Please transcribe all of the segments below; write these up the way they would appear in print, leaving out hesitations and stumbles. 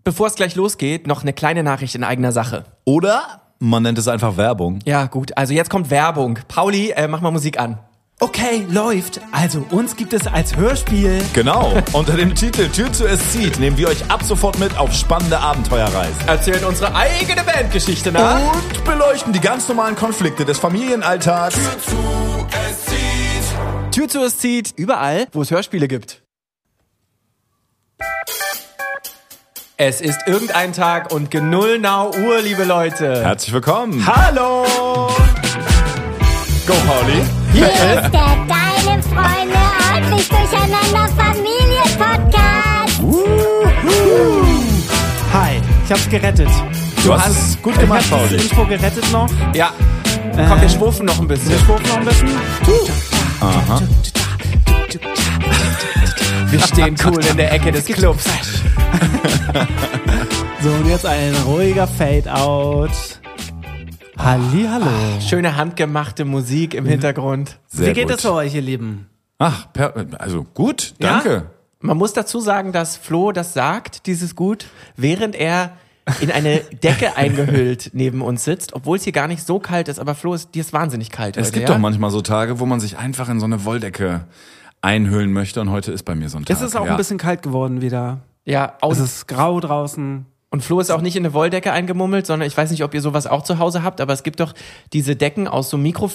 bevor es gleich losgeht, noch eine kleine Nachricht in eigener Sache. Oder man nennt es einfach Werbung. Ja, gut. Also jetzt kommt Werbung. Pauli, mach mal Musik an. Okay, läuft. Also uns gibt es als Hörspiel. Genau. Unter dem Titel Tür zu es zieht nehmen wir euch ab sofort mit auf spannende Abenteuerreisen. Erzählen unsere eigene Bandgeschichte nach. Und beleuchten die ganz normalen Konflikte des Familienalltags. Tür zu es zieht. Überall, wo es Hörspiele gibt. Es ist irgendein Tag und Genullnau Uhr, liebe Leute. Herzlich willkommen. Hallo! Go, Pauli. Hier ist der Deine Freunde ordentlich durcheinander Familien-Podcast. Hi, ich hab's gerettet. Du hast es gut gemacht, Ich hab Pauli. das Intro gerettet noch. Ja. Komm, wir schwufen noch ein bisschen. Wir schwufen noch ein bisschen. Aha. Wir stehen cool in der Ecke des Clubs. So, und jetzt ein ruhiger Fade-out. Hallihallo. Schöne handgemachte Musik im Hintergrund. Sehr Wie geht gut. es für euch, ihr Lieben? Ach, also gut, danke. Man muss dazu sagen, dass Flo das sagt, dieses Gut, während er in eine Decke eingehüllt neben uns sitzt, obwohl es hier gar nicht so kalt ist, aber Flo, dir ist wahnsinnig kalt Es heute, gibt ja? doch manchmal so Tage, wo man sich einfach in so eine Wolldecke einhüllen möchte und heute ist bei mir so ein Tag. Es ist auch ein bisschen kalt geworden wieder. Ja, Es ist grau draußen. und Flo ist auch nicht in eine Wolldecke eingemummelt, sondern ich weiß nicht, ob ihr sowas auch zu Hause habt, aber es gibt doch diese Decken aus so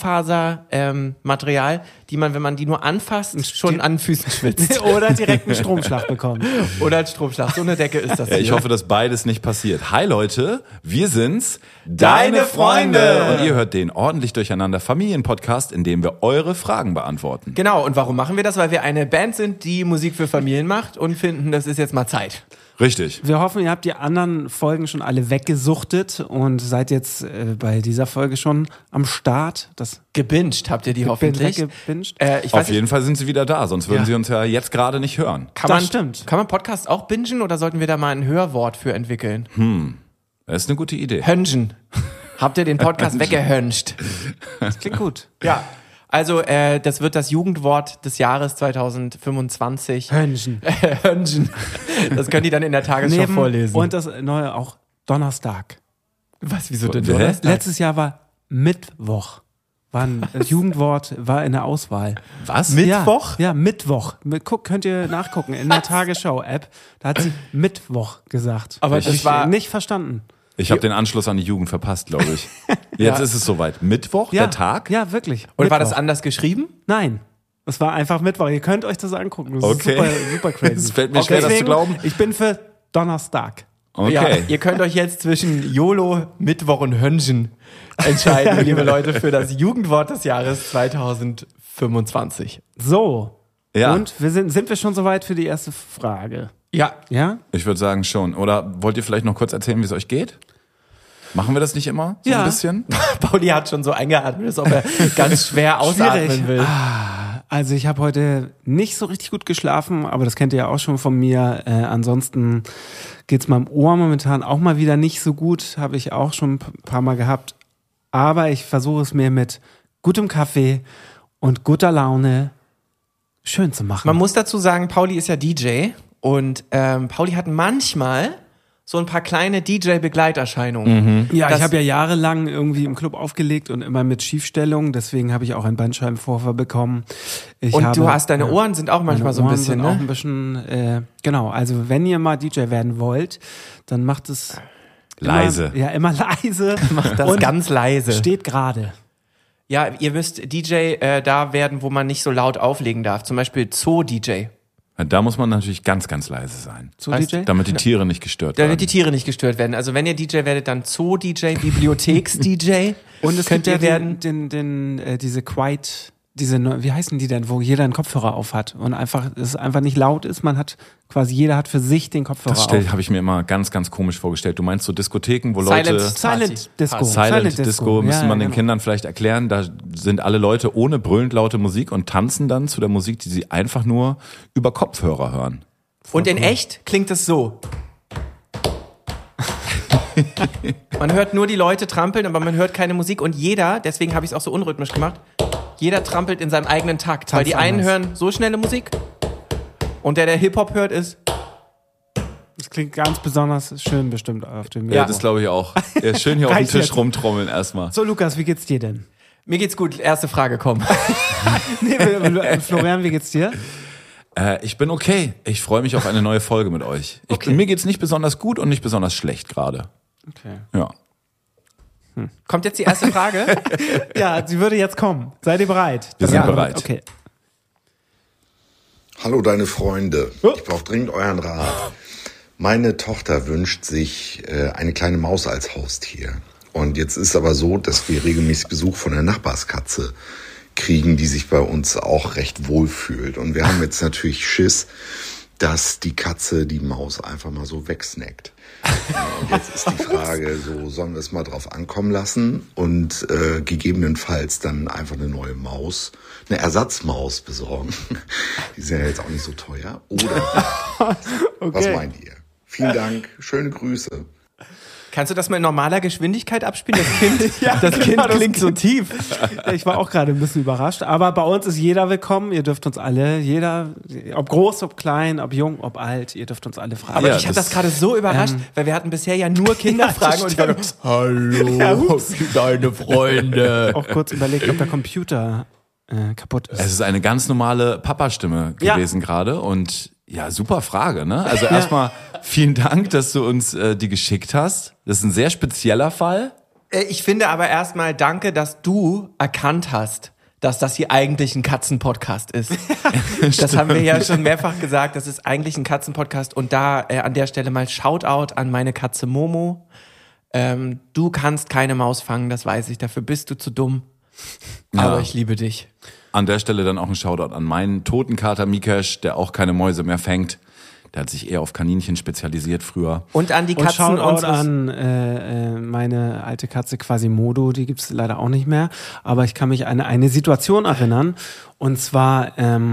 Mikrofaser-Material, die man, wenn man die nur anfasst, schon an den Füßen schwitzt. Oder direkt einen Stromschlag bekommen. Oder als Stromschlag. So eine Decke ist das Ja, ich hier. hoffe, dass beides nicht passiert. Hi Leute, wir sind's, deine Freunde. Und ihr hört den ordentlich durcheinander Familienpodcast, in dem wir eure Fragen beantworten. Genau, und warum machen wir das? Weil wir eine Band sind, die Musik für Familien macht und finden, das ist jetzt mal Zeit. Richtig. Wir hoffen, ihr habt die anderen Folgen schon alle weggesuchtet und seid jetzt bei dieser Folge schon am Start. Das Gebinged habt ihr die hoffentlich. weggebinged. Ich Auf weiß nicht, jeden Fall sind sie wieder da, sonst würden Ja. sie uns ja jetzt gerade nicht hören. Das stimmt. Kann man Podcast auch bingen oder sollten wir da mal ein Hörwort für entwickeln? Das ist eine gute Idee. Hönschen. Habt ihr den Podcast weggehönscht? Das klingt gut. Ja. Also, das wird das Jugendwort des Jahres 2025. Hönchen. Hönschen. Das können die dann in der Tagesschau vorlesen. Und das neue auch Donnerstag. was, wieso denn? Hä? Donnerstag? Letztes Jahr war Mittwoch. Das Jugendwort war in der Auswahl. Was? Mittwoch? Ja, Mittwoch. Könnt ihr nachgucken in der Tagesschau-App. Da hat sie Mittwoch gesagt. Aber Hab das ich war- nicht verstanden. Ich habe den Anschluss an die Jugend verpasst, glaube ich. Jetzt ist es soweit. Mittwoch, Ja, der Tag? Ja, wirklich. Und war das Mittwoch. anders geschrieben? Nein. Es war einfach Mittwoch. Ihr könnt euch das angucken. Das Okay. ist super crazy. Es fällt mir schwer, das zu Deswegen, glauben. Ich bin für Donnerstag. Okay. Ja, ihr könnt euch jetzt zwischen YOLO, Mittwoch und Hönschen entscheiden, liebe Leute, für das Jugendwort des Jahres 2025. So. Ja. Und sind wir schon soweit für die erste Frage? Ja. Ja? Ich würde sagen schon. Oder wollt ihr vielleicht noch kurz erzählen, wie es euch geht? Machen wir das nicht immer? So Ja. ein bisschen? Pauli hat schon so eingeatmet, als ob er ganz schwer ausatmen Schwierig. will. Also ich habe heute nicht so richtig gut geschlafen, aber das kennt ihr ja auch schon von mir. Ansonsten geht's meinem Ohr momentan auch mal wieder nicht so gut. Habe ich auch schon ein paar Mal gehabt. Aber ich versuche es mir mit gutem Kaffee und guter Laune schön zu machen. Man muss dazu sagen, Pauli ist ja DJ und Pauli hat manchmal so ein paar kleine DJ-Begleiterscheinungen. Ja, Das- ich habe ja jahrelang irgendwie im Club aufgelegt und immer mit Schiefstellung. Deswegen habe ich auch einen Bandscheibenvorfall bekommen. Und du hast, deine Ohren sind auch manchmal so ein Ohren bisschen, sind auch ne? ein bisschen, genau. Also wenn ihr mal DJ werden wollt, dann macht es Leise. Immer leise. Macht das und ganz leise. steht gerade. Ja, ihr müsst DJ da werden, wo man nicht so laut auflegen darf. Zum Beispiel Zoo-DJ. Da muss man natürlich ganz, ganz leise sein. So Heißt- DJ? Damit die Tiere nicht gestört Damit die werden. Tiere nicht gestört werden. Also wenn ihr DJ werdet, dann Zoo-DJ, Bibliotheks-DJ. Und es könnt gibt ihr ja werden. diese wie heißen die denn, wo jeder einen Kopfhörer auf hat und es einfach nicht laut ist. Jeder hat für sich den Kopfhörer Das auf. habe ich mir immer ganz, ganz komisch vorgestellt. Du meinst so Diskotheken, wo Leute... Silent Disco. Silent Disco, müsste man den genau. Kindern vielleicht erklären. Da sind alle Leute ohne brüllend laute Musik und tanzen dann zu der Musik, die sie einfach nur über Kopfhörer hören. Und in echt klingt es so. Man hört nur die Leute trampeln, aber man hört keine Musik. Und jeder, deswegen habe ich es auch so unrhythmisch gemacht, jeder trampelt in seinem eigenen Takt. Weil die einen anders. hören so schnelle Musik und der Hip-Hop hört, ist... Das klingt ganz besonders schön bestimmt auf dem Ja, das glaube ich auch. Er ist schön hier auf dem Reicht Tisch jetzt. rumtrommeln erstmal. So, Lukas, wie geht's dir denn? Mir geht's gut. Erste Frage, komm. Florian, wie geht's dir? Ich bin okay. Ich freue mich auf eine neue Folge mit euch. Mir geht's nicht besonders gut und nicht besonders schlecht gerade. Okay. Ja. Kommt jetzt die erste Frage? Ja, sie würde jetzt kommen. Seid ihr bereit? Wir sind bereit. Okay. Hallo deine Freunde, ich brauche dringend euren Rat. Meine Tochter wünscht sich eine kleine Maus als Haustier. Und jetzt ist aber so, dass wir regelmäßig Besuch von der Nachbarskatze kriegen, die sich bei uns auch recht wohl fühlt. Und wir haben jetzt natürlich Schiss, dass die Katze die Maus einfach mal so wegsnackt. Und jetzt ist die Frage, so sollen wir es mal drauf ankommen lassen und gegebenenfalls dann einfach eine neue Maus, eine Ersatzmaus besorgen. Die sind ja jetzt auch nicht so teuer. Oder was meint ihr? Vielen Dank, schöne Grüße. Kannst du das mal in normaler Geschwindigkeit abspielen? Das Kind klingt so tief. Ich war auch gerade ein bisschen überrascht, aber bei uns ist jeder willkommen. Ihr dürft uns alle, jeder, ob groß, ob klein, ob jung, ob alt, ihr dürft uns alle fragen. Aber Ja, ich habe das- das gerade so überrascht, weil wir hatten bisher ja nur Kinderfragen und ich war hallo, deine Freunde. Auch kurz überlegt, ob der Computer kaputt ist. Es ist eine ganz normale Papa-Stimme Ja. gewesen gerade und ja, super Frage, ne? Also erstmal vielen Dank, dass du uns die geschickt hast. Das ist ein sehr spezieller Fall. Ich finde aber erstmal danke, dass du erkannt hast, dass das hier eigentlich ein Katzenpodcast ist. Das haben wir ja schon mehrfach gesagt, das ist eigentlich ein Katzenpodcast und da an der Stelle mal Shoutout an meine Katze Momo. Du kannst keine Maus fangen, das weiß ich, dafür bist du zu dumm. Aber ich liebe dich. An der Stelle dann auch ein Shoutout an meinen toten Kater Mikesh, der auch keine Mäuse mehr fängt. Der hat sich eher auf Kaninchen spezialisiert früher. Und an die Und Katzen Shoutout unseres... an meine alte Katze Quasimodo, die gibt's leider auch nicht mehr. Aber ich kann mich an eine Situation erinnern. Und zwar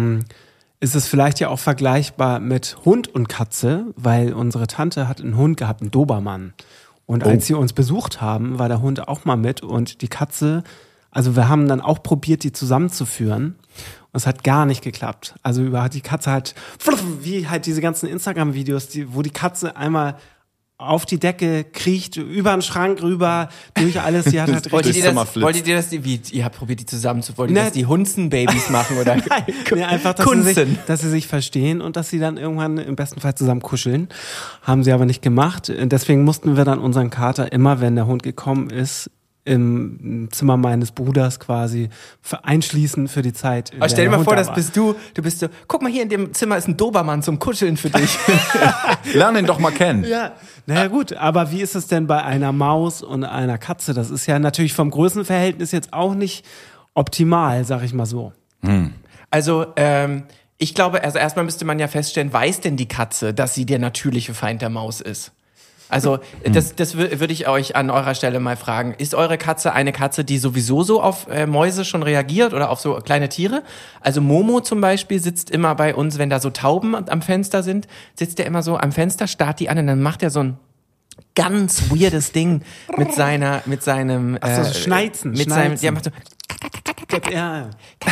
ist es vielleicht ja auch vergleichbar mit Hund und Katze, weil unsere Tante hat einen Hund gehabt, einen Dobermann. Und als sie uns besucht haben, war der Hund auch mal mit und die Katze, also wir haben dann auch probiert, die zusammenzuführen. Und es hat gar nicht geklappt. Also hat die Katze halt, wie halt diese ganzen Instagram-Videos, wo die Katze einmal auf die Decke kriecht, über den Schrank rüber, durch alles. Die hat halt Wolltet Durchs ihr Zimmer das, flitzt. wolltet ihr das, wie, ihr habt probiert, die zusammen zu, wollt ihr Ne. das die Hunzen-Babys machen oder? Nee, einfach, Kunzen. dass sie sich verstehen und dass sie dann irgendwann im besten Fall zusammen kuscheln. Haben sie aber nicht gemacht. Deswegen mussten wir dann unseren Kater immer, wenn der Hund gekommen ist, im Zimmer meines Bruders quasi einschließen für die Zeit. in Aber der stell dir der mal vor, Hund da das war. bist du bist so, guck mal, hier in dem Zimmer ist ein Dobermann zum Kuscheln für dich. Lern ihn doch mal kennen. Ja, naja gut, aber wie ist es denn bei einer Maus und einer Katze? Das ist ja natürlich vom Größenverhältnis jetzt auch nicht optimal, sag ich mal so. Also, ich glaube, also erstmal müsste man ja feststellen, weiß denn die Katze, dass sie der natürliche Feind der Maus ist? Also, das würde ich euch an eurer Stelle mal fragen. Ist eure Katze eine Katze, die sowieso so auf Mäuse schon reagiert oder auf so kleine Tiere? Also Momo zum Beispiel sitzt immer bei uns, wenn da so Tauben am Fenster sind, sitzt er immer so am Fenster, starrt die an und dann macht er so ein ganz weirdes Ding mit seinem Ach so, Schneizen, mit Schneizen. seinem, ja, macht so, Ja.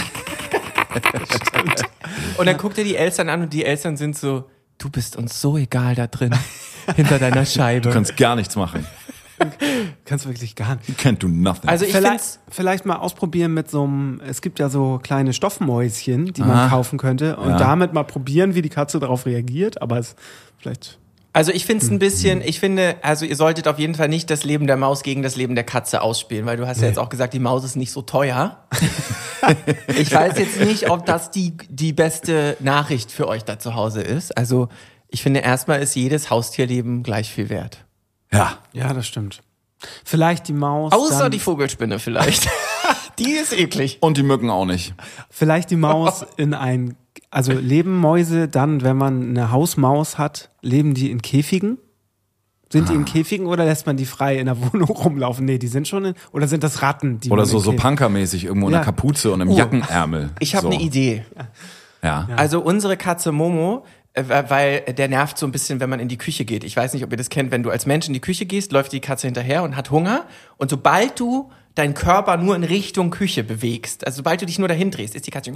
und dann guckt er die Eltern an und die Eltern sind so, du bist uns so egal da drin, hinter deiner Scheibe. Du kannst gar nichts machen. Kannst wirklich gar nicht. You can't do nothing. Also ich find's, Vielleicht mal ausprobieren mit so einem, es gibt ja so kleine Stoffmäuschen, die man kaufen könnte und Ja. damit mal probieren, wie die Katze darauf reagiert, aber es vielleicht also ich find's ein bisschen, ich finde, also ihr solltet auf jeden Fall nicht das Leben der Maus gegen das Leben der Katze ausspielen, weil du hast ja jetzt auch gesagt, die Maus ist nicht so teuer. Ich weiß jetzt nicht, ob das die beste Nachricht für euch da zu Hause ist. Also ich finde, erstmal ist jedes Haustierleben gleich viel wert. ja. ja, das stimmt. Vielleicht die Maus, Außer dann, die Vogelspinne vielleicht. Die ist eklig. Und die Mücken auch nicht. vielleicht die Maus in ein, also leben Mäuse dann, wenn man eine Hausmaus hat, leben die in Käfigen? Sind die in Käfigen oder lässt man die frei in der Wohnung rumlaufen? Nee, die sind schon in, oder sind das Ratten? Die Oder man so, in so Käfigen- punkermäßig irgendwo in Ja. der Kapuze und im Jackenärmel. Ich habe so. eine Idee. Ja. Also unsere Katze Momo, weil der nervt so ein bisschen, wenn man in die Küche geht. Ich weiß nicht, ob ihr das kennt, wenn du als Mensch in die Küche gehst, läuft die Katze hinterher und hat Hunger. Und sobald du deinen Körper nur in Richtung Küche bewegst, also sobald du dich nur dahin drehst, ist die Katze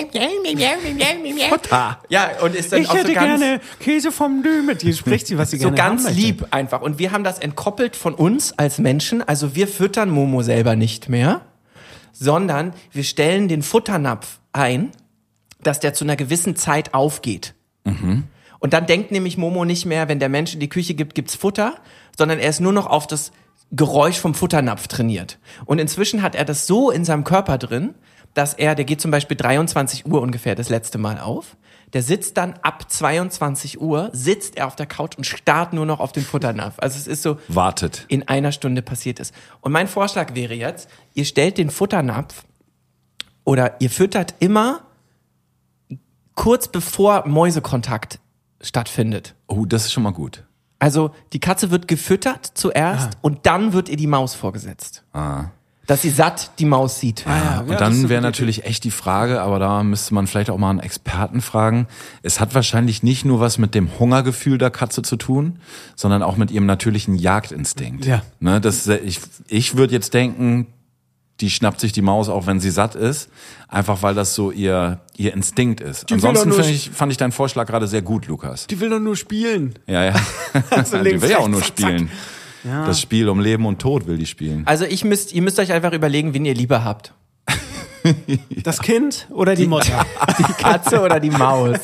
Futter. ja, und ist dann Ich auch hätte so ganz, gerne Käse vom Dö mit dir. Spricht sie, was sie so gerne ganz haben möchte. lieb einfach. Und wir haben das entkoppelt von uns als Menschen. Also wir füttern Momo selber nicht mehr, sondern wir stellen den Futternapf ein, dass der zu einer gewissen Zeit aufgeht. Und dann denkt nämlich Momo nicht mehr, wenn der Mensch in die Küche gibt, gibt's Futter, sondern er ist nur noch auf das Geräusch vom Futternapf trainiert. Und inzwischen hat er das so in seinem Körper drin, dass der geht zum Beispiel 23 Uhr ungefähr das letzte Mal auf. Der sitzt dann ab 22 Uhr, sitzt er auf der Couch und starrt nur noch auf den Futternapf. Also es ist so, Wartet. in einer Stunde passiert ist. Und mein Vorschlag wäre jetzt, ihr stellt den Futternapf oder ihr füttert immer kurz bevor Mäusekontakt stattfindet. Oh, das ist schon mal gut. Also die Katze wird gefüttert zuerst und dann wird ihr die Maus vorgesetzt. Dass sie satt die Maus sieht. Und das ist dann eine wäre gute natürlich echt die Frage, aber da müsste man vielleicht auch mal einen Experten fragen. Es hat wahrscheinlich nicht nur was mit dem Hungergefühl der Katze zu tun, sondern auch mit ihrem natürlichen Jagdinstinkt. Ja. Ne, ich würde jetzt denken, die schnappt sich die Maus auch, wenn sie satt ist, einfach weil das so ihr Instinkt ist. will Ansonsten doch nur fand ich deinen Vorschlag gerade sehr gut, Lukas. Die will doch nur spielen. Ja. Also Die links, will ja auch rechts, nur zack, spielen. Ja. Das Spiel um Leben und Tod will die spielen. Also ihr müsst euch einfach überlegen, wen ihr lieber habt. Das Kind oder die Mutter? Die Katze oder die Maus.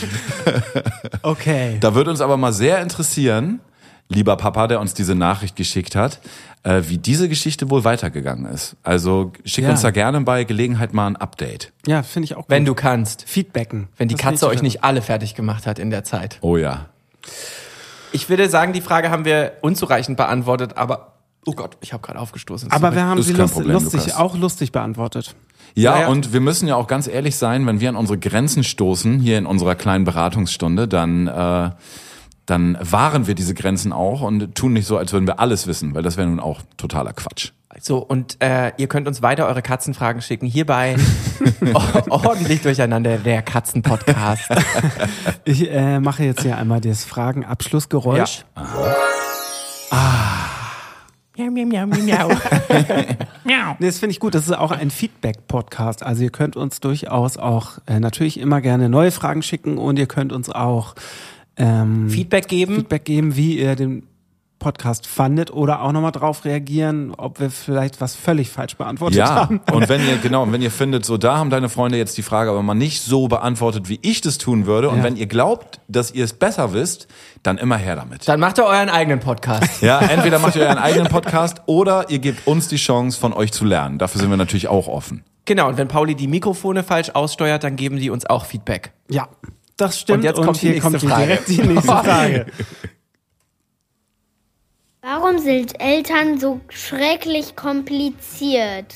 Okay. Da würde uns aber mal sehr interessieren, lieber Papa, der uns diese Nachricht geschickt hat, wie diese Geschichte wohl weitergegangen ist. Also schick Ja. uns da gerne bei Gelegenheit mal ein Update. Ja, finde ich auch gut. Wenn du kannst. Feedbacken. Wenn die Das Katze finde ich euch nicht alle fertig gemacht hat in der Zeit. Oh ja. Ich würde sagen, die Frage haben wir unzureichend beantwortet, aber oh Gott, ich habe gerade aufgestoßen. Aber wir haben Ist sie kein Problem, Lukas. auch lustig beantwortet. Ja, Ja. und wir müssen ja auch ganz ehrlich sein, wenn wir an unsere Grenzen stoßen, hier in unserer kleinen Beratungsstunde, dann wahren wir diese Grenzen auch und tun nicht so, als würden wir alles wissen, weil das wäre nun auch totaler Quatsch. So, und ihr könnt uns weiter eure Katzenfragen schicken. Hierbei ordentlich durcheinander, der Katzenpodcast. Ich mache jetzt hier einmal das Fragen-Abschlussgeräusch. Miau, miau, miau, miau, miau. Nee, das finde ich gut. Das ist auch ein Feedback-Podcast. Also ihr könnt uns durchaus auch natürlich immer gerne neue Fragen schicken und ihr könnt uns auch Feedback geben. wie ihr den Podcast fandet oder auch nochmal drauf reagieren, ob wir vielleicht was völlig falsch beantwortet Ja, haben. und wenn ihr findet, so da haben deine Freunde jetzt die Frage aber mal nicht so beantwortet, wie ich das tun würde, und Ja. wenn ihr glaubt, dass ihr es besser wisst, dann immer her damit. Dann macht ihr euren eigenen Podcast. Ja, entweder macht ihr euren eigenen Podcast oder ihr gebt uns die Chance, von euch zu lernen. Dafür sind wir natürlich auch offen. Genau, und wenn Pauli die Mikrofone falsch aussteuert, dann geben die uns auch Feedback. Ja, das stimmt. Und jetzt kommt die hier nächste kommt Frage. direkt die nächste Frage. Warum sind Eltern so schrecklich kompliziert?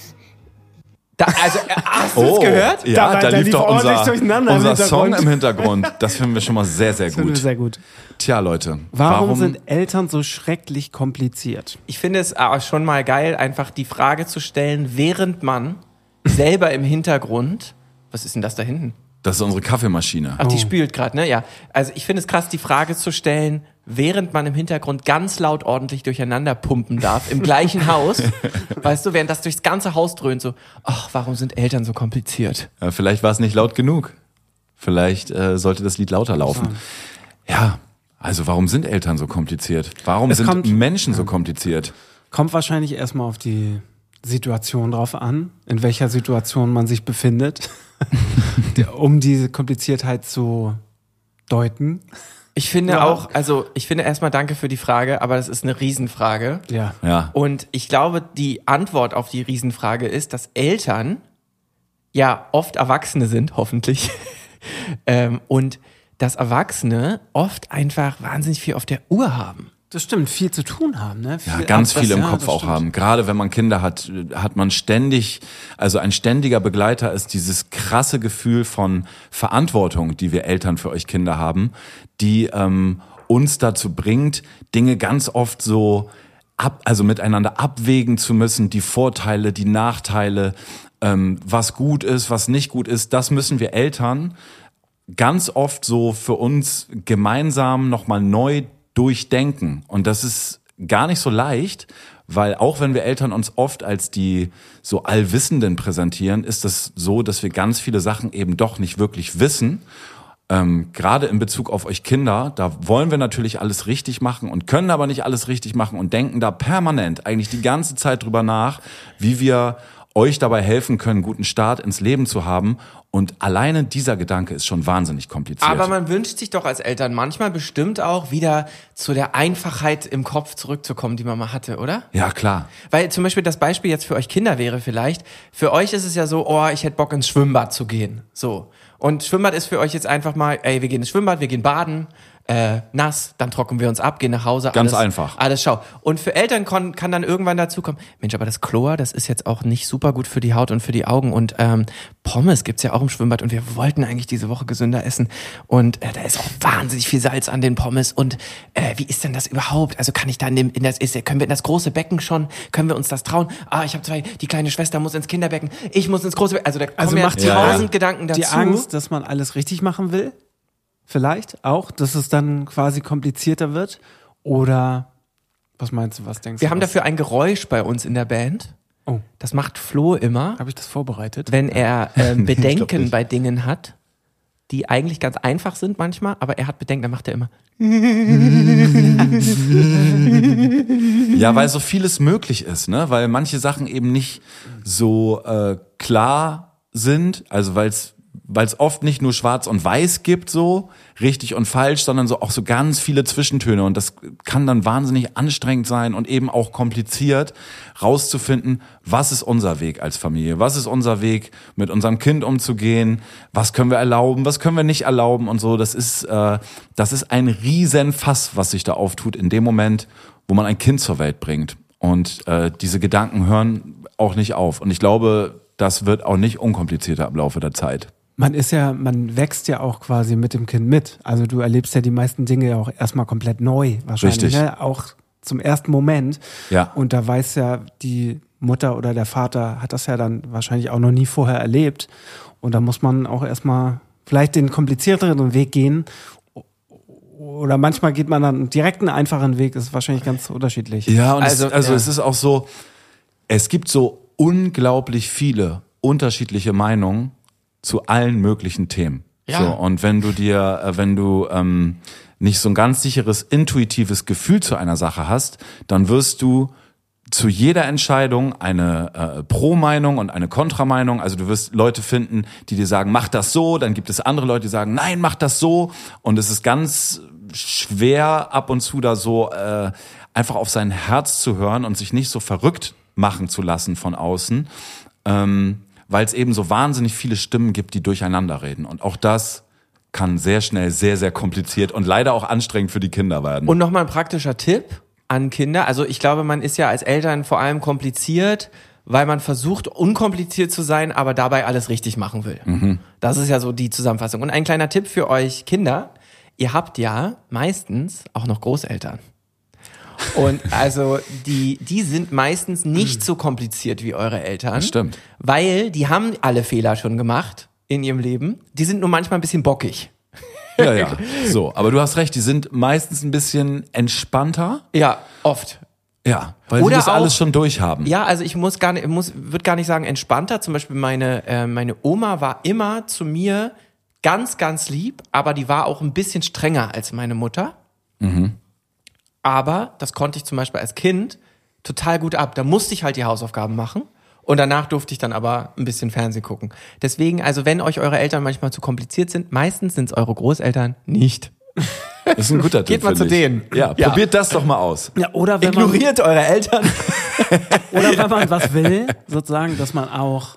Hast du es gehört? Ja, da lief doch ordentlich unser durcheinander im Song Hintergrund. im Hintergrund. Das finden wir schon mal sehr, sehr Finde ich gut. sehr gut. Tja, Leute. Warum sind Eltern so schrecklich kompliziert? Ich finde es auch schon mal geil, einfach die Frage zu stellen, während man selber im Hintergrund, was ist denn das da hinten? Das ist unsere Kaffeemaschine. Ach, die spült gerade, ne? Ja. Also ich finde es krass, die Frage zu stellen, während man im Hintergrund ganz laut ordentlich durcheinander pumpen darf, im gleichen Haus, weißt du, während das durchs ganze Haus dröhnt, so, ach, warum sind Eltern so kompliziert? Ja, vielleicht war es nicht laut genug. Vielleicht sollte das Lied lauter laufen. Ja, also warum sind Eltern so kompliziert? Warum Es sind kommt- Menschen so kompliziert? Kommt wahrscheinlich erstmal auf die Situation drauf an, in welcher Situation man sich befindet, um diese Kompliziertheit zu deuten. Ich finde Ja. auch, also ich finde erstmal danke für die Frage, aber das ist eine Riesenfrage. Ja. Ja. Und ich glaube, die Antwort auf die Riesenfrage ist, dass Eltern ja oft Erwachsene sind, hoffentlich. Und dass Erwachsene oft einfach wahnsinnig viel auf der Uhr haben. Das stimmt, viel zu tun haben, ne? Ja, ganz viel im Kopf das auch stimmt. haben. Gerade wenn man Kinder hat, hat man ständig, also ein ständiger Begleiter ist dieses krasse Gefühl von Verantwortung, die wir Eltern für euch Kinder haben, die uns dazu bringt, Dinge ganz oft so also miteinander abwägen zu müssen, die Vorteile, die Nachteile, was gut ist, was nicht gut ist, das müssen wir Eltern ganz oft so für uns gemeinsam nochmal neu durchdenken. Und das ist gar nicht so leicht, Weil auch wenn wir Eltern uns oft als die so Allwissenden präsentieren, ist es so, dass wir ganz viele Sachen eben doch nicht wirklich wissen. Gerade in Bezug auf euch Kinder, da wollen wir natürlich alles richtig machen und können aber nicht alles richtig machen und denken da permanent eigentlich die ganze Zeit drüber nach, wie wir euch dabei helfen können, einen guten Start ins Leben zu haben. Und alleine dieser Gedanke ist schon wahnsinnig kompliziert. Aber man wünscht sich doch als Eltern manchmal bestimmt auch wieder zu der Einfachheit im Kopf zurückzukommen, die man mal hatte, oder? Ja, klar. Weil zum Beispiel das Beispiel jetzt für euch Kinder wäre vielleicht, für euch ist es ja so, oh, ich hätte Bock ins Schwimmbad zu gehen. So. Und Schwimmbad ist für euch jetzt einfach mal, ey, wir gehen ins Schwimmbad, wir gehen baden, nass, dann trocknen wir uns ab, gehen nach Hause. Ganz einfach. Alles schau. Und für Eltern kann dann irgendwann dazu kommen, Mensch, aber das Chlor, das ist jetzt auch nicht super gut für die Haut und für die Augen. Und Pommes gibt's ja auch im Schwimmbad und wir wollten eigentlich diese Woche gesünder essen. Und da ist auch wahnsinnig viel Salz an den Pommes. Und wie ist denn das überhaupt? Also kann ich da können wir in das große Becken schon, können wir uns das trauen? Ich habe die kleine Schwester muss ins Kinderbecken, ich muss ins große Becken. Also da kommen ja macht 1000 Gedanken dazu. Die Angst, dass man alles richtig machen will? Vielleicht auch, dass es dann quasi komplizierter wird? Oder was meinst du, was denkst du? Wir haben dafür ein Geräusch bei uns in der Band. Oh. Das macht Flo immer, Habe ich das vorbereitet? wenn er Bedenken bei Dingen hat, die eigentlich ganz einfach sind manchmal, aber er hat Bedenken, dann macht er immer. Ja, weil so vieles möglich ist, ne? Weil manche Sachen eben nicht so klar sind, also weil es oft nicht nur schwarz und weiß gibt, so richtig und falsch, sondern so auch so ganz viele Zwischentöne und das kann dann wahnsinnig anstrengend sein und eben auch kompliziert rauszufinden, was ist unser Weg als Familie, was ist unser Weg mit unserem Kind umzugehen, was können wir erlauben, was können wir nicht erlauben und so. Das ist ein Riesenfass, was sich da auftut in dem Moment, wo man ein Kind zur Welt bringt und diese Gedanken hören auch nicht auf und ich glaube, das wird auch nicht unkomplizierter im Laufe der Zeit. Man wächst ja auch quasi mit dem Kind mit. Also du erlebst ja die meisten Dinge ja auch erstmal komplett neu wahrscheinlich. Richtig. Ne? Auch zum ersten Moment. Ja. Und da weiß ja die Mutter oder der Vater hat das ja dann wahrscheinlich auch noch nie vorher erlebt. Und da muss man auch erstmal vielleicht den komplizierteren Weg gehen. Oder manchmal geht man dann direkt einen einfachen Weg. Das ist wahrscheinlich ganz unterschiedlich. Ja, und Also, es ist auch so, es gibt so unglaublich viele unterschiedliche Meinungen zu allen möglichen Themen. Ja. So, und wenn du nicht so ein ganz sicheres, intuitives Gefühl zu einer Sache hast, dann wirst du zu jeder Entscheidung eine Pro-Meinung und eine Kontra-Meinung. Also du wirst Leute finden, die dir sagen, mach das so. Dann gibt es andere Leute, die sagen, nein, mach das so. Und es ist ganz schwer ab und zu da so einfach auf sein Herz zu hören und sich nicht so verrückt machen zu lassen von außen. Weil es eben so wahnsinnig viele Stimmen gibt, die durcheinander reden. Und auch das kann sehr schnell sehr, sehr kompliziert und leider auch anstrengend für die Kinder werden. Und nochmal ein praktischer Tipp an Kinder. Also ich glaube, man ist ja als Eltern vor allem kompliziert, weil man versucht, unkompliziert zu sein, aber dabei alles richtig machen will. Mhm. Das ist ja so die Zusammenfassung. Und ein kleiner Tipp für euch Kinder. Ihr habt ja meistens auch noch Großeltern. Und also die sind meistens nicht so kompliziert wie eure Eltern. Das stimmt. Weil die haben alle Fehler schon gemacht in ihrem Leben. Die sind nur manchmal ein bisschen bockig. Ja. So, aber du hast recht, die sind meistens ein bisschen entspannter. Ja, oft. Ja, weil Oder die das auch, alles schon durchhaben. Ja, also ich würde gar nicht sagen entspannter. Zum Beispiel meine Oma war immer zu mir ganz, ganz lieb, aber die war auch ein bisschen strenger als meine Mutter. Mhm. Aber das konnte ich zum Beispiel als Kind total gut ab. Da musste ich halt die Hausaufgaben machen und danach durfte ich dann aber ein bisschen Fernsehen gucken. Deswegen, also wenn euch eure Eltern manchmal zu kompliziert sind, meistens sind es eure Großeltern nicht. Das ist ein guter Tipp. Geht mal zu denen. Ja, probiert das doch mal aus. Ja, oder wenn Ignoriert eure Eltern. Oder wenn man was will, sozusagen, dass man auch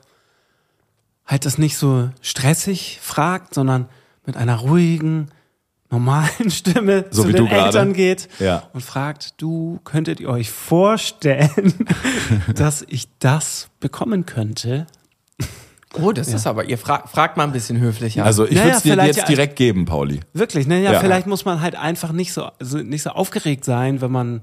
halt das nicht so stressig fragt, sondern mit einer ruhigen, normalen Stimme so zu wie den du gerade. Eltern geht und fragt, könntet ihr euch vorstellen, dass ich das bekommen könnte? Oh, das ist aber, ihr fragt mal ein bisschen höflicher. Also ich würde es dir vielleicht jetzt direkt geben, Pauli. Wirklich, ne? Ja, vielleicht muss man halt einfach nicht so aufgeregt sein, wenn man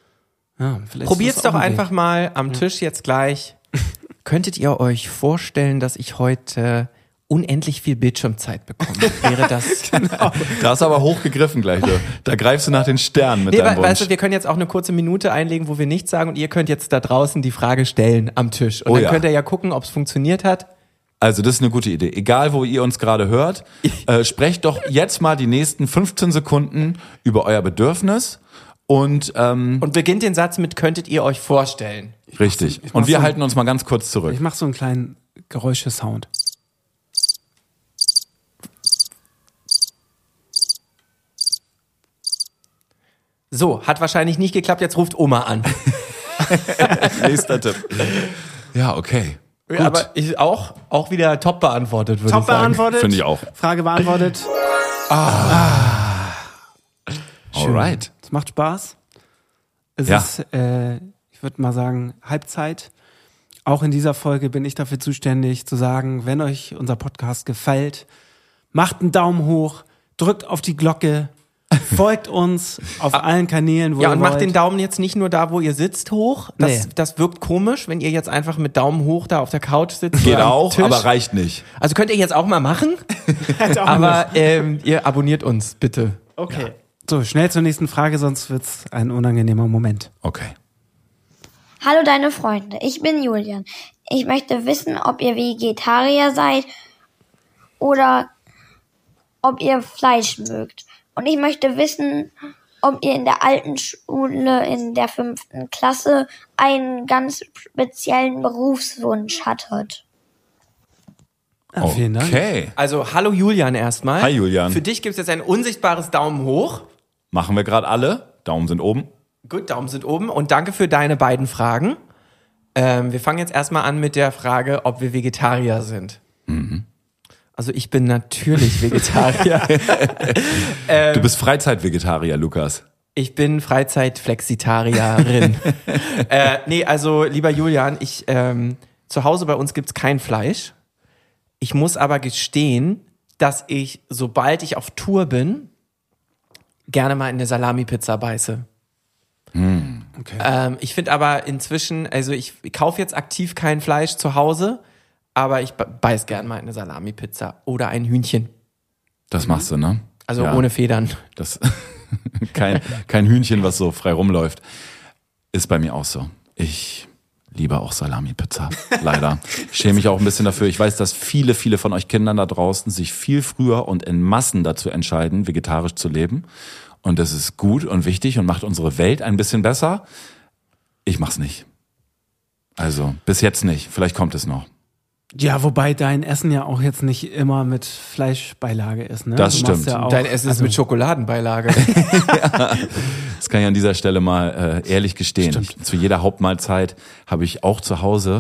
probiert's doch einfach mal am Tisch jetzt gleich. Könntet ihr euch vorstellen, dass ich heute unendlich viel Bildschirmzeit bekommen. Wäre das... Genau. Da hast du aber hochgegriffen gleich. Du. Da greifst du nach den Sternen mit deinem Wunsch. Weißt du, wir können jetzt auch eine kurze Minute einlegen, wo wir nichts sagen und ihr könnt jetzt da draußen die Frage stellen am Tisch. Und dann könnt ihr ja gucken, ob es funktioniert hat. Also das ist eine gute Idee. Egal, wo ihr uns gerade hört, sprecht doch jetzt mal die nächsten 15 Sekunden über euer Bedürfnis und beginnt den Satz mit, könntet ihr euch vorstellen? richtig. Und wir halten uns mal ganz kurz zurück. Ich mache so einen kleinen Geräusche-Sound. So, hat wahrscheinlich nicht geklappt, jetzt ruft Oma an. Nächster Tipp. Ja, okay. Ja, aber ich auch wieder top beantwortet, würde ich Top sagen. beantwortet. Finde ich auch. Frage beantwortet. Alright. Es macht Spaß. Es Ja. ist, ich würde mal sagen, Halbzeit. Auch in dieser Folge bin ich dafür zuständig, zu sagen, wenn euch unser Podcast gefällt, macht einen Daumen hoch, drückt auf die Glocke, folgt uns auf allen Kanälen, wo Ja, ihr und wollt. macht den Daumen jetzt nicht nur da, wo ihr sitzt, hoch. Das wirkt komisch, wenn ihr jetzt einfach mit Daumen hoch da auf der Couch sitzt. Geht oder am auch, Tisch. aber reicht nicht. Also könnt ihr jetzt auch mal machen, aber ihr abonniert uns, bitte. Okay. So, schnell zur nächsten Frage, sonst wird's ein unangenehmer Moment. Okay. Hallo deine Freunde, ich bin Julian. Ich möchte wissen, ob ihr Vegetarier seid oder ob ihr Fleisch mögt. Und ich möchte wissen, ob ihr in der alten Schule in der 5. Klasse einen ganz speziellen Berufswunsch hattet. Ah, vielen Dank. Okay. Also, hallo Julian erstmal. Hi, Julian. Für dich gibt es jetzt ein unsichtbares Daumen hoch. Machen wir gerade alle. Daumen sind oben. Gut, Daumen sind oben und danke für deine beiden Fragen. Wir fangen jetzt erstmal an mit der Frage, ob wir Vegetarier sind. Also ich bin natürlich Vegetarier. Du bist Freizeitvegetarier, Lukas. Ich bin Freizeitflexitarierin. Nee, also lieber Julian, zu Hause bei uns gibt's kein Fleisch. Ich muss aber gestehen, dass ich, sobald ich auf Tour bin, gerne mal in eine Salami-Pizza beiße. Okay. Ich finde aber inzwischen, also ich kaufe jetzt aktiv kein Fleisch zu Hause, aber ich beiß gern mal in eine Salami-Pizza oder ein Hühnchen. Das machst du, ne? Also Ja. ohne Federn. Das kein Hühnchen, was so frei rumläuft. Ist bei mir auch so. Ich liebe auch Salami-Pizza. Leider. Ich schäme mich auch ein bisschen dafür. Ich weiß, dass viele von euch Kindern da draußen sich viel früher und in Massen dazu entscheiden, vegetarisch zu leben. Und das ist gut und wichtig und macht unsere Welt ein bisschen besser. Ich mach's nicht. Also, bis jetzt nicht. Vielleicht kommt es noch. Ja, wobei dein Essen ja auch jetzt nicht immer mit Fleischbeilage ist, ne? Das Du machst stimmt. Ja auch, Dein Essen ist mit Schokoladenbeilage. Das kann ich an dieser Stelle mal ehrlich gestehen. Zu jeder Hauptmahlzeit habe ich auch zu Hause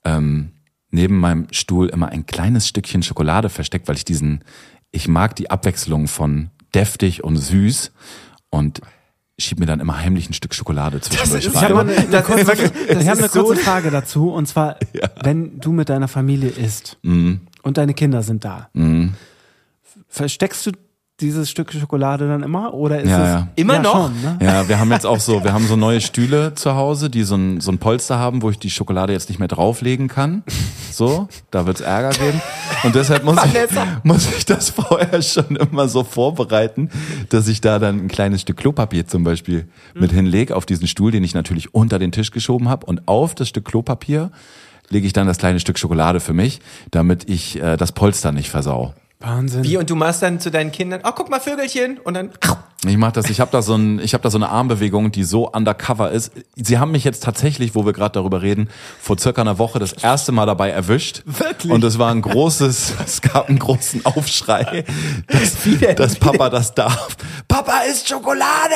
neben meinem Stuhl immer ein kleines Stückchen Schokolade versteckt, weil ich mag die Abwechslung von deftig und süß und schieb mir dann immer heimlich ein Stück Schokolade zwischendurch Ich habe rein. eine ist so- kurze Frage dazu, und zwar, wenn du mit deiner Familie isst und deine Kinder sind da, versteckst du dieses Stück Schokolade dann immer? Oder ist Ja, es ja. Immer noch? Schon, ne? Ja, wir haben jetzt auch so neue Stühle zu Hause, die so ein Polster haben, wo ich die Schokolade jetzt nicht mehr drauflegen kann. So, da wird's Ärger geben. Und deshalb muss ich das vorher schon immer so vorbereiten, dass ich da dann ein kleines Stück Klopapier zum Beispiel mit hinlege auf diesen Stuhl, den ich natürlich unter den Tisch geschoben habe. Und auf das Stück Klopapier lege ich dann das kleine Stück Schokolade für mich, damit ich das Polster nicht versau. Wahnsinn. Wie, und du machst dann zu deinen Kindern, oh, guck mal, Vögelchen, und dann... Ich mach das, ich habe da so eine Armbewegung, die so undercover ist. Sie haben mich jetzt tatsächlich, wo wir gerade darüber reden, vor circa einer Woche das erste Mal dabei erwischt. Wirklich? Und es gab einen großen Aufschrei, dass Papa das darf. Papa isst Schokolade!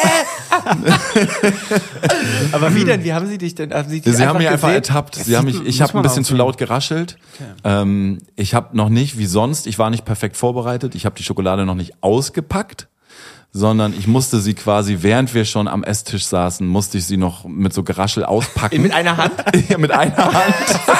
Aber wie denn? Wie haben sie dich denn? Haben sie dich Sie haben mich einfach gesehen? ertappt. Ich muss habe man ein bisschen auch zu laut geraschelt. Ich habe noch nicht, wie sonst, ich war nicht perfekt vorbereitet. Ich habe die Schokolade noch nicht ausgepackt, sondern ich musste sie quasi, während wir schon am Esstisch saßen, musste ich sie noch mit so Geraschel auspacken. Mit einer Hand? Ja, mit einer Hand.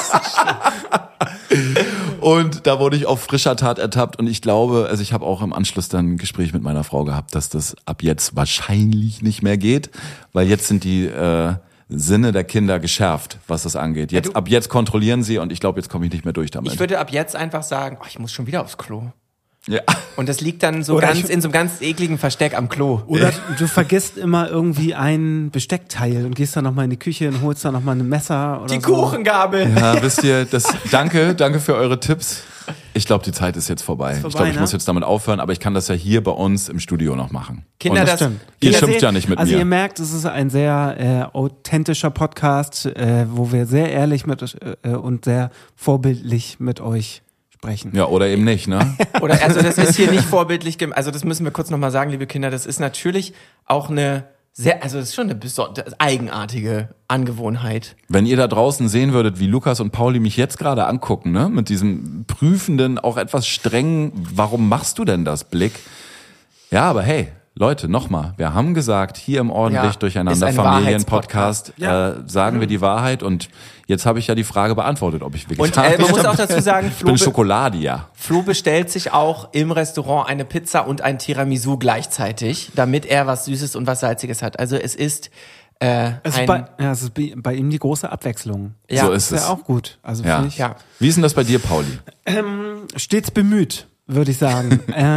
Und da wurde ich auf frischer Tat ertappt und ich glaube, also ich habe auch im Anschluss dann ein Gespräch mit meiner Frau gehabt, dass das ab jetzt wahrscheinlich nicht mehr geht, weil jetzt sind die Sinne der Kinder geschärft, was das angeht. Ab jetzt kontrollieren sie und ich glaube, jetzt komme ich nicht mehr durch damit. Ich würde ab jetzt einfach sagen, ich muss schon wieder aufs Klo. Ja. Und das liegt dann in so einem ganz ekligen Versteck am Klo. Oder du vergisst immer irgendwie ein Besteckteil und gehst dann nochmal in die Küche und holst dann nochmal ein Messer oder Die so. Kuchengabel. Ja, wisst ihr, danke für eure Tipps. Ich glaube, die Zeit ist jetzt vorbei. Ich glaube, ich muss jetzt damit aufhören, aber ich kann das ja hier bei uns im Studio noch machen. Kinder, und das Stimmt. ihr schimpft ja nicht mit also mir. ihr merkt, es ist ein sehr authentischer Podcast, wo wir sehr ehrlich und sehr vorbildlich mit euch sprechen. Ja, oder eben nicht, ne? Oder also das ist hier nicht vorbildlich, also das müssen wir kurz nochmal sagen, liebe Kinder, das ist natürlich auch das ist schon eine besonders eigenartige Angewohnheit. Wenn ihr da draußen sehen würdet, wie Lukas und Pauli mich jetzt gerade angucken, ne? Mit diesem prüfenden, auch etwas strengen, warum machst du denn das Blick? Ja, aber hey, Leute, nochmal, wir haben gesagt, hier im Ordentlich ist Durcheinander ein Familienpodcast Wahrheitspodcast. sagen wir die Wahrheit und jetzt habe ich ja die Frage beantwortet, ob ich Und Vegetarier man muss auch dazu sagen, Ich bin Schokoladier. Flo bestellt sich auch im Restaurant eine Pizza und ein Tiramisu gleichzeitig, damit er was Süßes und was Salziges hat. Also es ist Es ist bei ihm die große Abwechslung. Ja, So ist Ist es. ja auch gut. Also Ja. finde ich Ja. Wie ist denn das bei dir, Pauli? stets bemüht, würde ich sagen.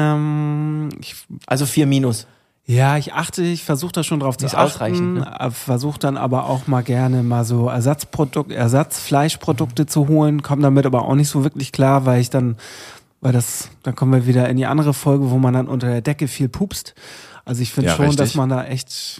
Also 4-. Ich versuche da schon drauf zu Ist achten, ausreichend, ne? Versuche dann aber auch mal gerne mal so Ersatzfleischprodukte zu holen, komme damit aber auch nicht so wirklich klar, dann kommen wir wieder in die andere Folge, wo man dann unter der Decke viel pupst. Also ich finde Ja, schon, richtig. dass man da echt,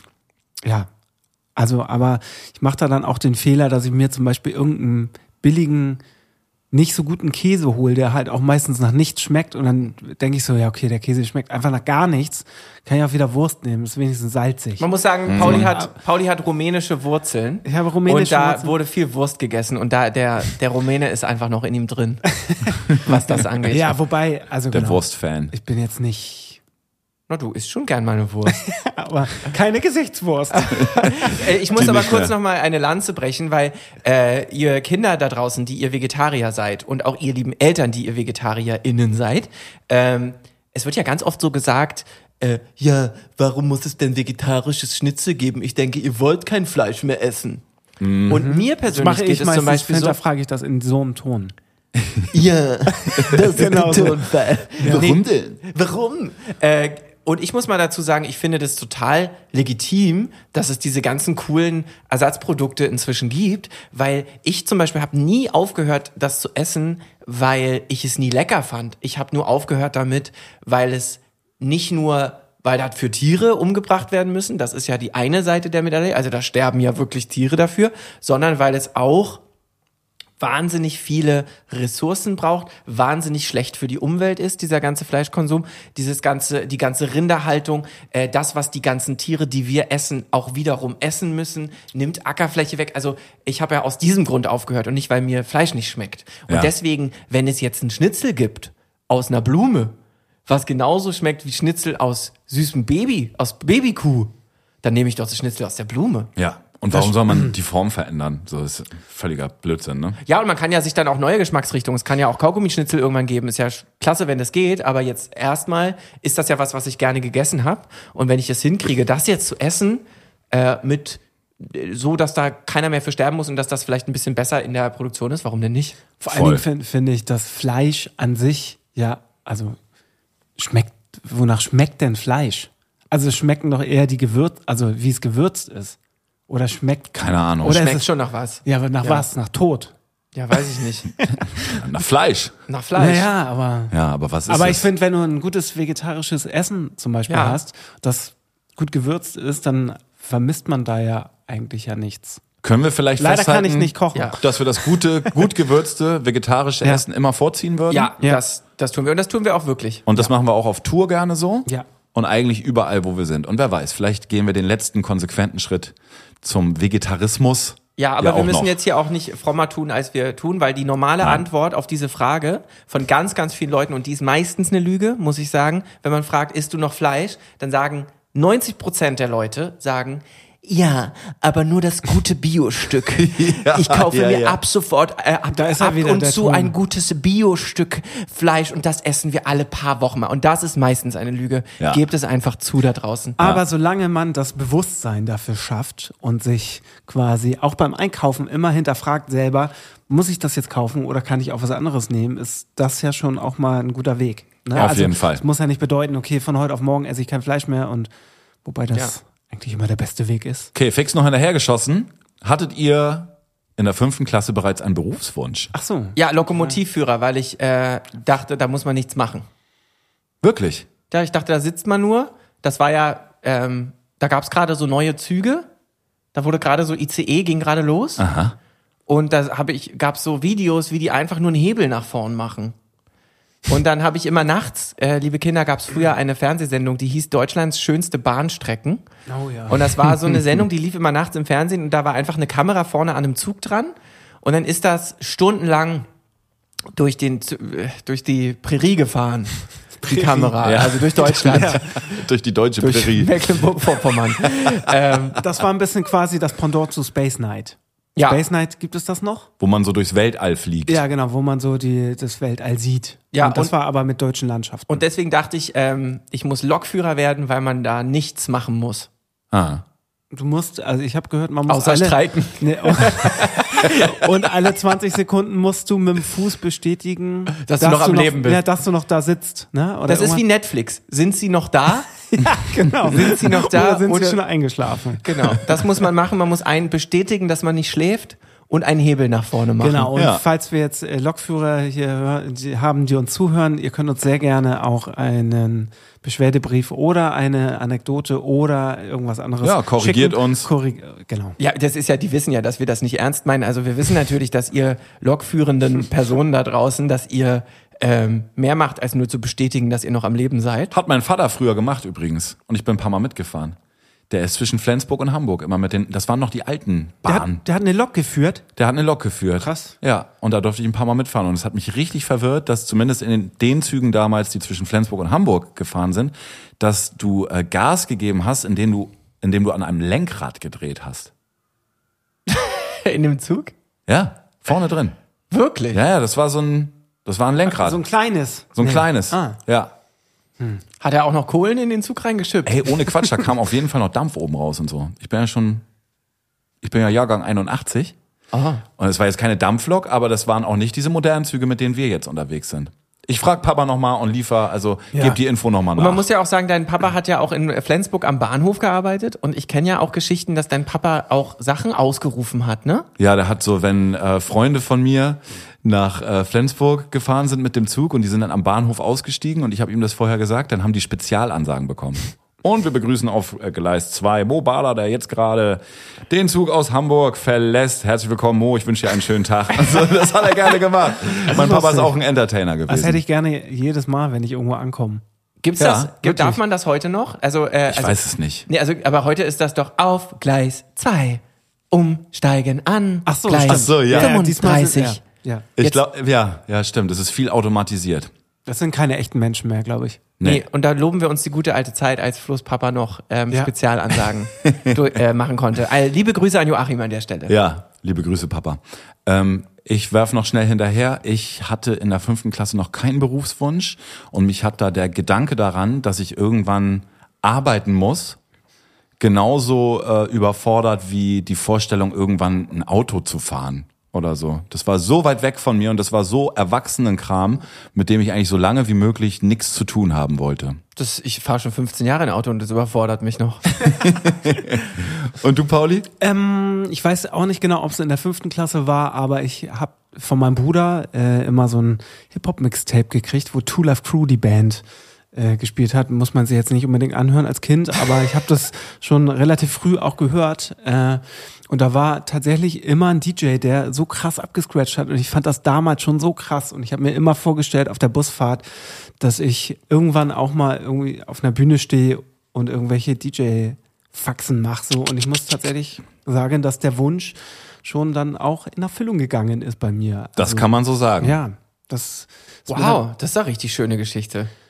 aber ich mache da dann auch den Fehler, dass ich mir zum Beispiel irgendeinen billigen, nicht so guten Käse hole, der halt auch meistens nach nichts schmeckt und dann denke ich so, ja okay, der Käse schmeckt einfach nach gar nichts, kann ich auch wieder Wurst nehmen, ist wenigstens salzig. Man muss sagen, Pauli hat rumänische Wurzeln. Ich habe rumänische Und da Wurzeln. wurde viel Wurst gegessen und da der Rumäne ist einfach noch in ihm drin, was das angeht. Ja, wobei, also Der genau, Wurstfan. ich bin jetzt nicht, Na, du isst schon gern mal eine Wurst. aber keine Gesichtswurst. Ich muss Die aber nicht kurz mehr. noch mal eine Lanze brechen, weil ihr Kinder da draußen, die ihr Vegetarier seid und auch ihr lieben Eltern, die ihr VegetarierInnen seid, es wird ja ganz oft so gesagt, warum muss es denn vegetarisches Schnitzel geben? Ich denke, ihr wollt kein Fleisch mehr essen. Und mir persönlich geht es zum Beispiel so, frage ich das in so einem Ton. ja, das ist Genau so. Tonfall. Warum denn? Warum? Und ich muss mal dazu sagen, ich finde das total legitim, dass es diese ganzen coolen Ersatzprodukte inzwischen gibt, weil ich zum Beispiel habe nie aufgehört, das zu essen, weil ich es nie lecker fand. Ich habe nur aufgehört damit, weil es nicht nur, weil da für Tiere umgebracht werden müssen, das ist ja die eine Seite der Medaille, also da sterben ja wirklich Tiere dafür, sondern weil es auch wahnsinnig viele Ressourcen braucht, wahnsinnig schlecht für die Umwelt ist, dieser ganze Fleischkonsum, die ganze Rinderhaltung, das, was die ganzen Tiere, die wir essen, auch wiederum essen müssen, nimmt Ackerfläche weg. Also ich habe ja aus diesem Grund aufgehört und nicht, weil mir Fleisch nicht schmeckt. Und Ja. deswegen, wenn es jetzt einen Schnitzel gibt aus einer Blume, was genauso schmeckt wie Schnitzel aus süßem aus Babykuh, dann nehme ich doch das Schnitzel aus der Blume. Ja. Und warum soll man die Form verändern? So ist völliger Blödsinn, ne? Ja, und man kann ja sich dann auch neue Geschmacksrichtungen, es kann ja auch Kaugummischnitzel irgendwann geben, ist ja klasse, wenn das geht, aber jetzt erstmal ist das ja was ich gerne gegessen habe. Und wenn ich es hinkriege, das jetzt zu essen, so, dass da keiner mehr für sterben muss und dass das vielleicht ein bisschen besser in der Produktion ist, warum denn nicht? Vor Voll. allen Dingen finde ich, dass Fleisch an sich, wonach schmeckt denn Fleisch? Also schmecken doch eher die also wie es gewürzt ist. Oder schmeckt... Keine Ahnung. Oder Schmeckt ist es, schon nach was. Ja, aber nach was? Nach Tod? Ja, weiß ich nicht. Nach Fleisch. Nach Fleisch. Naja, aber... Ja, aber was ist Aber es? ich finde, wenn du ein gutes vegetarisches Essen zum Beispiel Ja. hast, das gut gewürzt ist, dann vermisst man da ja eigentlich ja nichts. Können wir vielleicht Leider festhalten, kann ich nicht kochen. Ja. dass wir das gut gewürzte vegetarische Essen immer vorziehen würden? Ja, Ja. das tun wir. Und das tun wir auch wirklich. Und das machen wir auch auf Tour gerne so? Ja. Und eigentlich überall, wo wir sind. Und wer weiß, vielleicht gehen wir den letzten konsequenten Schritt zum Vegetarismus. Ja, aber wir auch müssen noch. jetzt hier auch nicht frommer tun, als wir tun, weil die normale Antwort auf diese Frage von ganz, ganz vielen Leuten, und die ist meistens eine Lüge, muss ich sagen, wenn man fragt, isst du noch Fleisch, dann sagen 90% der Leute, sagen, Ja, aber nur das gute Bio-Stück. Ich kaufe mir ab sofort Da ist ab wieder und der zu Ton. ein gutes Bio-Stück Fleisch und das essen wir alle paar Wochen mal. Und das ist meistens eine Lüge. Ja. Gebt es einfach zu da draußen. Aber solange man das Bewusstsein dafür schafft und sich quasi auch beim Einkaufen immer hinterfragt selber, muss ich das jetzt kaufen oder kann ich auch was anderes nehmen, ist das ja schon auch mal ein guter Weg. Ne? Auf jeden Fall. Es muss ja nicht bedeuten, okay, von heute auf morgen esse ich kein Fleisch mehr und wobei das eigentlich immer der beste Weg ist. Okay, fix noch hinterhergeschossen. Hattet ihr in der 5. Klasse bereits einen Berufswunsch? Ach so. Ja, Lokomotivführer, weil ich dachte, da muss man nichts machen. Wirklich? Ja, ich dachte, da sitzt man nur. Das war ja, da gab's gerade so neue Züge. Da wurde gerade so ICE, ging gerade los. Aha. Und da gab's so Videos, wie die einfach nur einen Hebel nach vorn machen. Und dann habe ich immer nachts, liebe Kinder, gab's früher eine Fernsehsendung, die hieß Deutschlands schönste Bahnstrecken. Oh ja. Und das war so eine Sendung, die lief immer nachts im Fernsehen und da war einfach eine Kamera vorne an einem Zug dran. Und dann ist das stundenlang durch die Prärie gefahren. Die Kamera, Ja. also durch Deutschland. Durch die deutsche Durch Prärie. Mecklenburg-Vorpommern. Das war ein bisschen quasi das Pendant zu Space Night. Ja. Space Night, gibt es das noch? Wo man so durchs Weltall fliegt. Ja, genau, wo man so das Weltall sieht. Ja, und das und- war aber mit deutschen Landschaften. Und deswegen dachte ich, ich muss Lokführer werden, weil man da nichts machen muss. Ah. Du musst, also ich habe gehört, man muss Außer streiken. Nee, und alle 20 Sekunden musst du mit dem Fuß bestätigen, Dass du noch am Leben bist. Ja, dass du noch da sitzt. Ne? Oder Das ist wie irgendwas. Netflix. Sind sie noch da? Ja, genau. Sind sie noch da? Oder sind Oder- sie schon eingeschlafen? Genau. Das muss man machen. Man muss bestätigen, dass man nicht schläft und einen Hebel nach vorne machen. Genau, und Ja. falls wir jetzt Lokführer hier haben, die uns zuhören, ihr könnt uns sehr gerne auch einen Beschwerdebrief oder eine Anekdote oder irgendwas anderes Ja, korrigiert schicken. uns. Genau. Ja, das ist ja, die wissen ja, dass wir das nicht ernst meinen. Also wir wissen natürlich, dass ihr lokführenden Personen da draußen, dass ihr mehr macht, als nur zu bestätigen, dass ihr noch am Leben seid. Hat mein Vater früher gemacht übrigens. Und ich bin ein paar Mal mitgefahren. Der ist zwischen Flensburg und Hamburg immer das waren noch die alten Bahnen. Der hat eine Lok geführt. Der hat eine Lok geführt. Krass. Ja, und da durfte ich ein paar Mal mitfahren. Und es hat mich richtig verwirrt, dass zumindest in den Zügen damals, die zwischen Flensburg und Hamburg gefahren sind, dass du Gas gegeben hast, indem du an einem Lenkrad gedreht hast. In dem Zug? Ja, vorne drin. Wirklich? Ja, das war ein Lenkrad. So ein kleines. So ein kleines. Ah. Ja. Hat er auch noch Kohlen in den Zug reingeschippt? Ey, ohne Quatsch, da kam auf jeden Fall noch Dampf oben raus und so. Ich bin ja Jahrgang 81. Aha. Und es war jetzt keine Dampflok, aber das waren auch nicht diese modernen Züge, mit denen wir jetzt unterwegs sind. Ich frag Papa nochmal und geb die Info nochmal nach. Und man muss ja auch sagen, dein Papa hat ja auch in Flensburg am Bahnhof gearbeitet und ich kenne ja auch Geschichten, dass dein Papa auch Sachen ausgerufen hat, ne? Ja, der hat so, wenn Freunde von mir nach Flensburg gefahren sind mit dem Zug und die sind dann am Bahnhof ausgestiegen und ich habe ihm das vorher gesagt, dann haben die Spezialansagen bekommen. Und wir begrüßen auf Gleis 2 Mo Bala, der jetzt gerade den Zug aus Hamburg verlässt. Herzlich willkommen, Mo, ich wünsche dir einen schönen Tag. Also, das hat er gerne gemacht. Mein Papa ist lustig. auch ein Entertainer gewesen. Das hätte ich gerne jedes Mal, wenn ich irgendwo ankomme. Gibt's Ja, das? wirklich. Darf man das heute noch? Also, ich weiß es nicht. Nee, also, aber heute ist das doch auf Gleis 2. Umsteigen an Ach so, Gleis stimmt. Ach so, ja. 35. Ja. Ich glaube, ja, stimmt. Es ist viel automatisiert. Das sind keine echten Menschen mehr, glaube ich. Nee, und da loben wir uns die gute alte Zeit, als Flo's Papa noch Spezialansagen machen konnte. Liebe Grüße an Joachim an der Stelle. Ja, liebe Grüße, Papa. Ich werf noch schnell hinterher. Ich hatte in der 5. Klasse noch keinen Berufswunsch und mich hat da der Gedanke daran, dass ich irgendwann arbeiten muss, genauso überfordert wie die Vorstellung, irgendwann ein Auto zu fahren oder so. Das war so weit weg von mir und das war so Erwachsenenkram, mit dem ich eigentlich so lange wie möglich nichts zu tun haben wollte. Ich fahre schon 15 Jahre ein Auto und das überfordert mich noch. Und du, Pauli? Ich weiß auch nicht genau, ob es in der 5. Klasse war, aber ich habe von meinem Bruder immer so ein Hip-Hop-Mixtape gekriegt, wo Two Live Crew die Band gespielt hat. Muss man sich jetzt nicht unbedingt anhören als Kind, aber ich habe das schon relativ früh auch gehört. Und da war tatsächlich immer ein DJ, der so krass abgescratcht hat. Und ich fand das damals schon so krass. Und ich habe mir immer vorgestellt auf der Busfahrt, dass ich irgendwann auch mal irgendwie auf einer Bühne stehe und irgendwelche DJ-Faxen mache. So. Und ich muss tatsächlich sagen, dass der Wunsch schon dann auch in Erfüllung gegangen ist bei mir. Das kann man so sagen. Ja, das ist Wow, das ist eine richtig schöne Geschichte.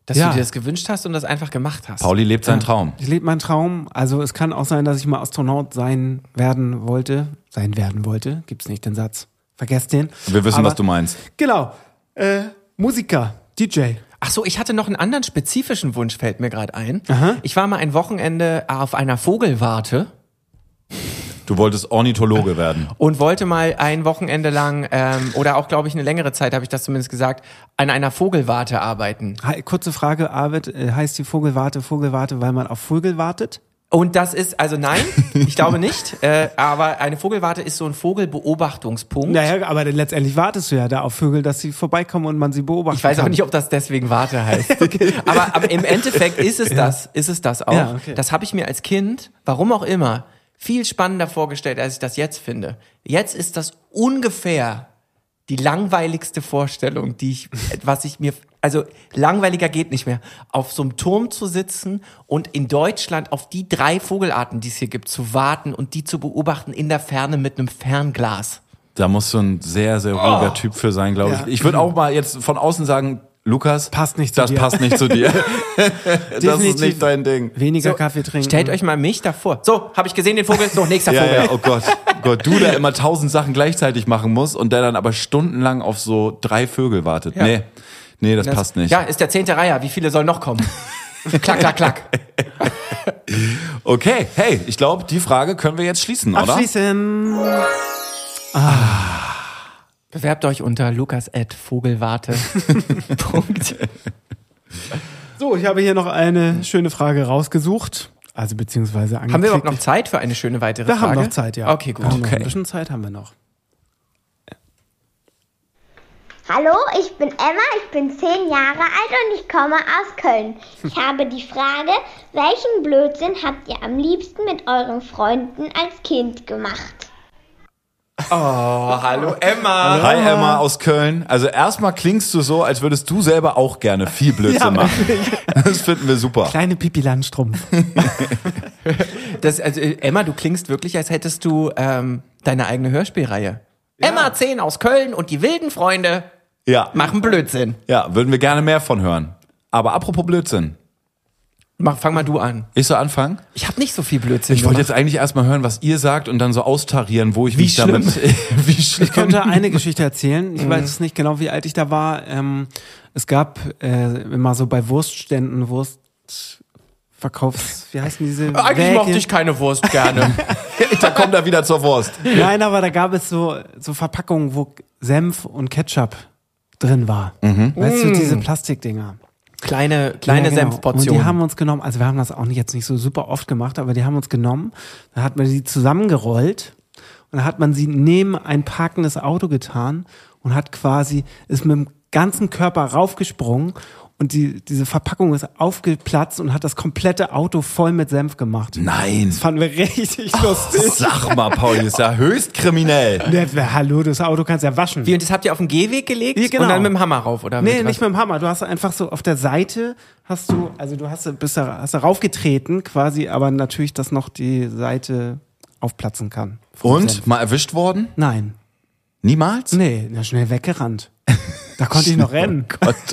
Dass du dir das gewünscht hast und das einfach gemacht hast. Pauli lebt seinen Traum. Ich lebe meinen Traum. Also es kann auch sein, dass ich mal Astronaut sein werden wollte. Gibt's nicht den Satz. Vergesst den. Wir wissen, Aber, was du meinst. Genau. Musiker, DJ. Ach so, ich hatte noch einen anderen spezifischen Wunsch, fällt mir gerade ein. Aha. Ich war mal ein Wochenende auf einer Vogelwarte Du wolltest Ornithologe werden. und wollte mal ein Wochenende lang, oder auch, glaube ich, eine längere Zeit, habe ich das zumindest gesagt, an einer Vogelwarte arbeiten. Kurze Frage, Arvid, heißt die Vogelwarte, weil man auf Vögel wartet? Und das ist, also nein, ich glaube nicht, aber eine Vogelwarte ist so ein Vogelbeobachtungspunkt. Naja, aber dann letztendlich wartest du ja da auf Vögel, dass sie vorbeikommen und man sie beobachten Ich weiß kann. aber nicht, ob das deswegen Warte heißt. Aber im Endeffekt ist es das auch. Ja, okay. Das habe ich mir als Kind, warum auch immer, viel spannender vorgestellt, als ich das jetzt finde. Jetzt ist das ungefähr die langweiligste Vorstellung, also langweiliger geht nicht mehr, auf so einem Turm zu sitzen und in Deutschland auf die 3 Vogelarten, die es hier gibt, zu warten und die zu beobachten in der Ferne mit einem Fernglas. Da musst du ein sehr, sehr ruhiger Typ für sein, glaube ich. Ja. Ich würde auch mal jetzt von außen sagen, Lukas, Passt nicht zu dir. Das passt nicht zu dir. Das ist Definitiv nicht dein Ding. Weniger So, Kaffee trinken. Stellt euch mal mich davor. So, habe ich gesehen den Vogel? So, nächster Ja, Vogel. ja, oh Gott, du da immer 1000 Sachen gleichzeitig machen musst und der dann aber stundenlang auf so 3 Vögel wartet. Ja. Nee, das passt nicht. Ja, ist der 10. Reiher. Wie viele sollen noch kommen? Klack, klack, klack. Okay, hey, ich glaube, die Frage können wir jetzt schließen, oder? Abschließen. Bewerbt euch unter lukas@vogelwarte. So, ich habe hier noch eine schöne Frage rausgesucht. Also beziehungsweise angeklickt. Haben wir überhaupt noch Zeit für eine schöne weitere Wir Frage? haben noch Zeit, ja. Okay, gut. Wir haben noch Okay. ein bisschen Zeit haben wir noch. Hallo, ich bin Emma, ich bin 10 Jahre alt und ich komme aus Köln. Ich habe die Frage, welchen Blödsinn habt ihr am liebsten mit euren Freunden als Kind gemacht? Oh, hallo Emma. Hi Emma aus Köln. Also erstmal klingst du so, als würdest du selber auch gerne viel Blödsinn machen. Das finden wir super. Kleine Pipi Landstrumpf. Emma, du klingst wirklich, als hättest du deine eigene Hörspielreihe. Emma 10 aus Köln und die wilden Freunde Ja. machen Blödsinn. Ja, würden wir gerne mehr von hören. Aber apropos Blödsinn. Fang mal du an. Ich soll anfangen? Ich habe nicht so viel Blödsinn Ich wollte gemacht. jetzt eigentlich erstmal hören, was ihr sagt und dann so austarieren, wo ich Wie mich damit... Wie schlimm. Ich könnte eine Geschichte erzählen. Ich weiß nicht genau, wie alt ich da war. Es gab immer so bei Wurstständen, wie heißen diese Eigentlich Wäge? mochte ich keine Wurst gerne. Da kommt er wieder zur Wurst. Nein, aber da gab es so Verpackungen, wo Senf und Ketchup drin war. Weißt du, diese Plastikdinger. Kleine Ja, genau. Senfportionen. Und die haben uns genommen, also wir haben das auch jetzt nicht so super oft gemacht, aber die haben uns genommen, dann hat man die zusammengerollt und dann hat man sie neben ein parkendes Auto getan und ist mit dem ganzen Körper raufgesprungen und diese Verpackung ist aufgeplatzt und hat das komplette Auto voll mit Senf gemacht. Nein. Das fanden wir richtig lustig. Sag mal, Pauli, das ist ja höchst kriminell. Hallo, das Auto kannst du ja waschen. Wie, und das habt ihr auf den Gehweg gelegt Ja, genau. und dann mit dem Hammer rauf, oder? Nee, mit nicht mit dem Hammer. Du hast einfach so auf der Seite hast du raufgetreten quasi, aber natürlich, dass noch die Seite aufplatzen kann. vom Und? Senf. Mal erwischt worden? Nein. Niemals? Nee, schnell weggerannt. Da konnte ich noch rennen.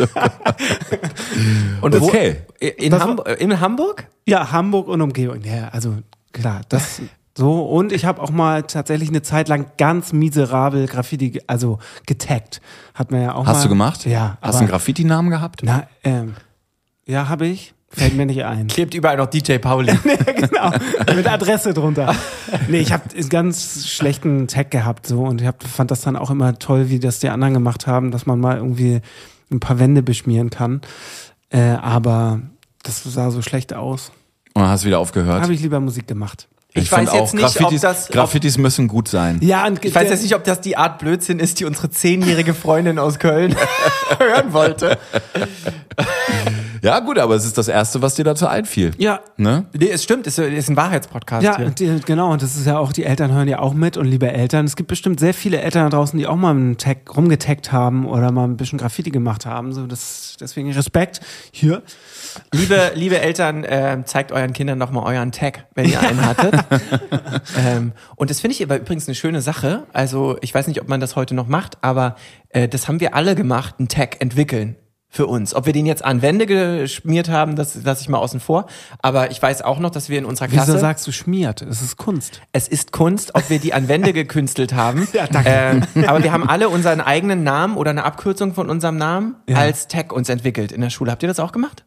Und Okay. In Hamburg? Ja, Hamburg und Umgebung. Ja, also klar, das so. Und ich habe auch mal tatsächlich eine Zeit lang ganz miserabel Graffiti, also getaggt. Hat man ja auch mal. Hast du gemacht? Ja. Hast du einen Graffiti-Namen gehabt? Na, ja, habe ich. Fällt mir nicht ein. Klebt überall noch DJ Pauli. Genau, mit Adresse drunter. Nee, ich habe einen ganz schlechten Tag gehabt so und fand das dann auch immer toll, wie das die anderen gemacht haben, dass man mal irgendwie ein paar Wände beschmieren kann. Aber das sah so schlecht aus. Und dann hast du wieder aufgehört? Habe ich lieber Musik gemacht. Ich find weiß jetzt nicht, ob das... Graffitis müssen gut sein. Ja, und Ich weiß jetzt nicht, ob das die Art Blödsinn ist, die unsere 10-jährige Freundin aus Köln hören wollte. Ja, gut, aber es ist das Erste, was dir dazu einfiel. Ja. Ne? Nee, es stimmt, es ist ein Wahrheitspodcast Ja, hier. genau, und das ist ja auch, die Eltern hören ja auch mit und liebe Eltern, es gibt bestimmt sehr viele Eltern da draußen, die auch mal einen Tag rumgetaggt haben oder mal ein bisschen Graffiti gemacht haben, so deswegen Respekt hier. Liebe Eltern, zeigt euren Kindern noch mal euren Tag, wenn ihr einen hattet. Und das finde ich aber übrigens eine schöne Sache. Also ich weiß nicht, ob man das heute noch macht, aber das haben wir alle gemacht, einen Tag entwickeln. für uns. Ob wir den jetzt an Wände geschmiert haben, das lasse ich mal außen vor. Aber ich weiß auch noch, dass wir in unserer Klasse... Wieso sagst du schmiert? Es ist Kunst. Es ist Kunst, ob wir die an Wände gekünstelt haben. Ja, danke. Aber wir haben alle unseren eigenen Namen oder eine Abkürzung von unserem Namen als Tag uns entwickelt in der Schule. Habt ihr das auch gemacht?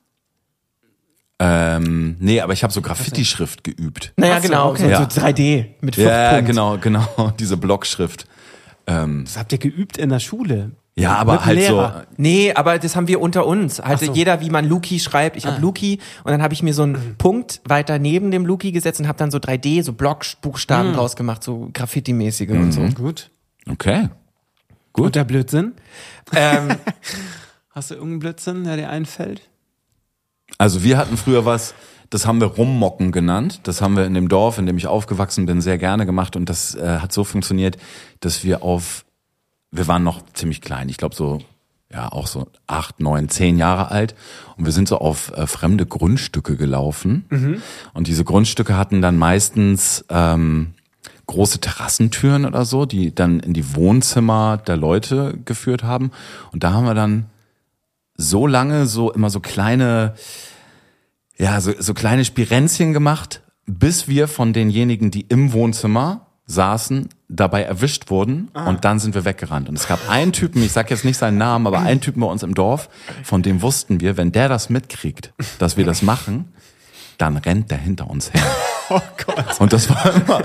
Nee, aber ich habe so Graffiti-Schrift geübt. Naja, Ach so, genau. okay. So 3D mit 5 Ja, Punkten. genau, diese Blockschrift. Das habt ihr geübt in der Schule. Ja, aber Mit halt Lehrer. Nee, aber das haben wir unter uns. Halt Ach so. jeder, wie man Luki schreibt. Ich habe Luki und dann habe ich mir so einen Punkt weiter neben dem Luki gesetzt und habe dann so 3D, so Blockbuchstaben draus gemacht, so Graffiti-mäßige und so. Gut. Okay. Und der Blödsinn? Ähm, Hast du irgendeinen Blödsinn, der dir einfällt? Also wir hatten früher was, das haben wir Rummocken genannt. Das haben wir in dem Dorf, in dem ich aufgewachsen bin, sehr gerne gemacht. Und das hat so funktioniert, dass wir waren noch ziemlich klein. Ich glaube so, ja auch so 8, 9, 10 Jahre alt. Und wir sind so auf fremde Grundstücke gelaufen. Und diese Grundstücke hatten dann meistens große Terrassentüren oder so, die dann in die Wohnzimmer der Leute geführt haben. Und da haben wir dann so lange immer so kleine, so kleine Spirenzchen gemacht, bis wir von denjenigen, die im Wohnzimmer saßen, dabei erwischt wurden und dann sind wir weggerannt. Und es gab einen Typen, ich sag jetzt nicht seinen Namen, aber einen Typen bei uns im Dorf, von dem wussten wir, wenn der das mitkriegt, dass wir das machen, dann rennt der hinter uns her. Oh Gott. Und das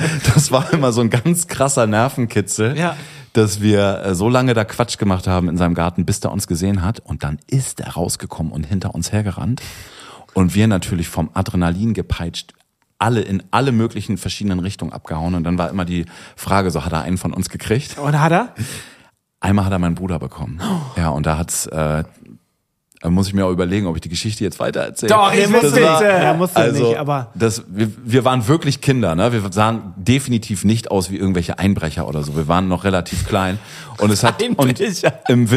war immer so ein ganz krasser Nervenkitzel, Ja. dass wir so lange da Quatsch gemacht haben in seinem Garten, bis der uns gesehen hat. Und dann ist er rausgekommen und hinter uns hergerannt. Und wir natürlich vom Adrenalin gepeitscht, in alle möglichen verschiedenen Richtungen abgehauen. Und dann war immer die Frage, so hat er einen von uns gekriegt? Und hat er? Einmal hat er meinen Bruder bekommen. Ja, und da muss ich mir auch überlegen, ob ich die Geschichte jetzt weiter erzähle. Doch, ich muss bitte. Er musste Also, nicht, aber... wir waren wirklich Kinder, ne? Wir sahen definitiv nicht aus wie irgendwelche Einbrecher oder so. Wir waren noch relativ klein. Und Einbrecher. im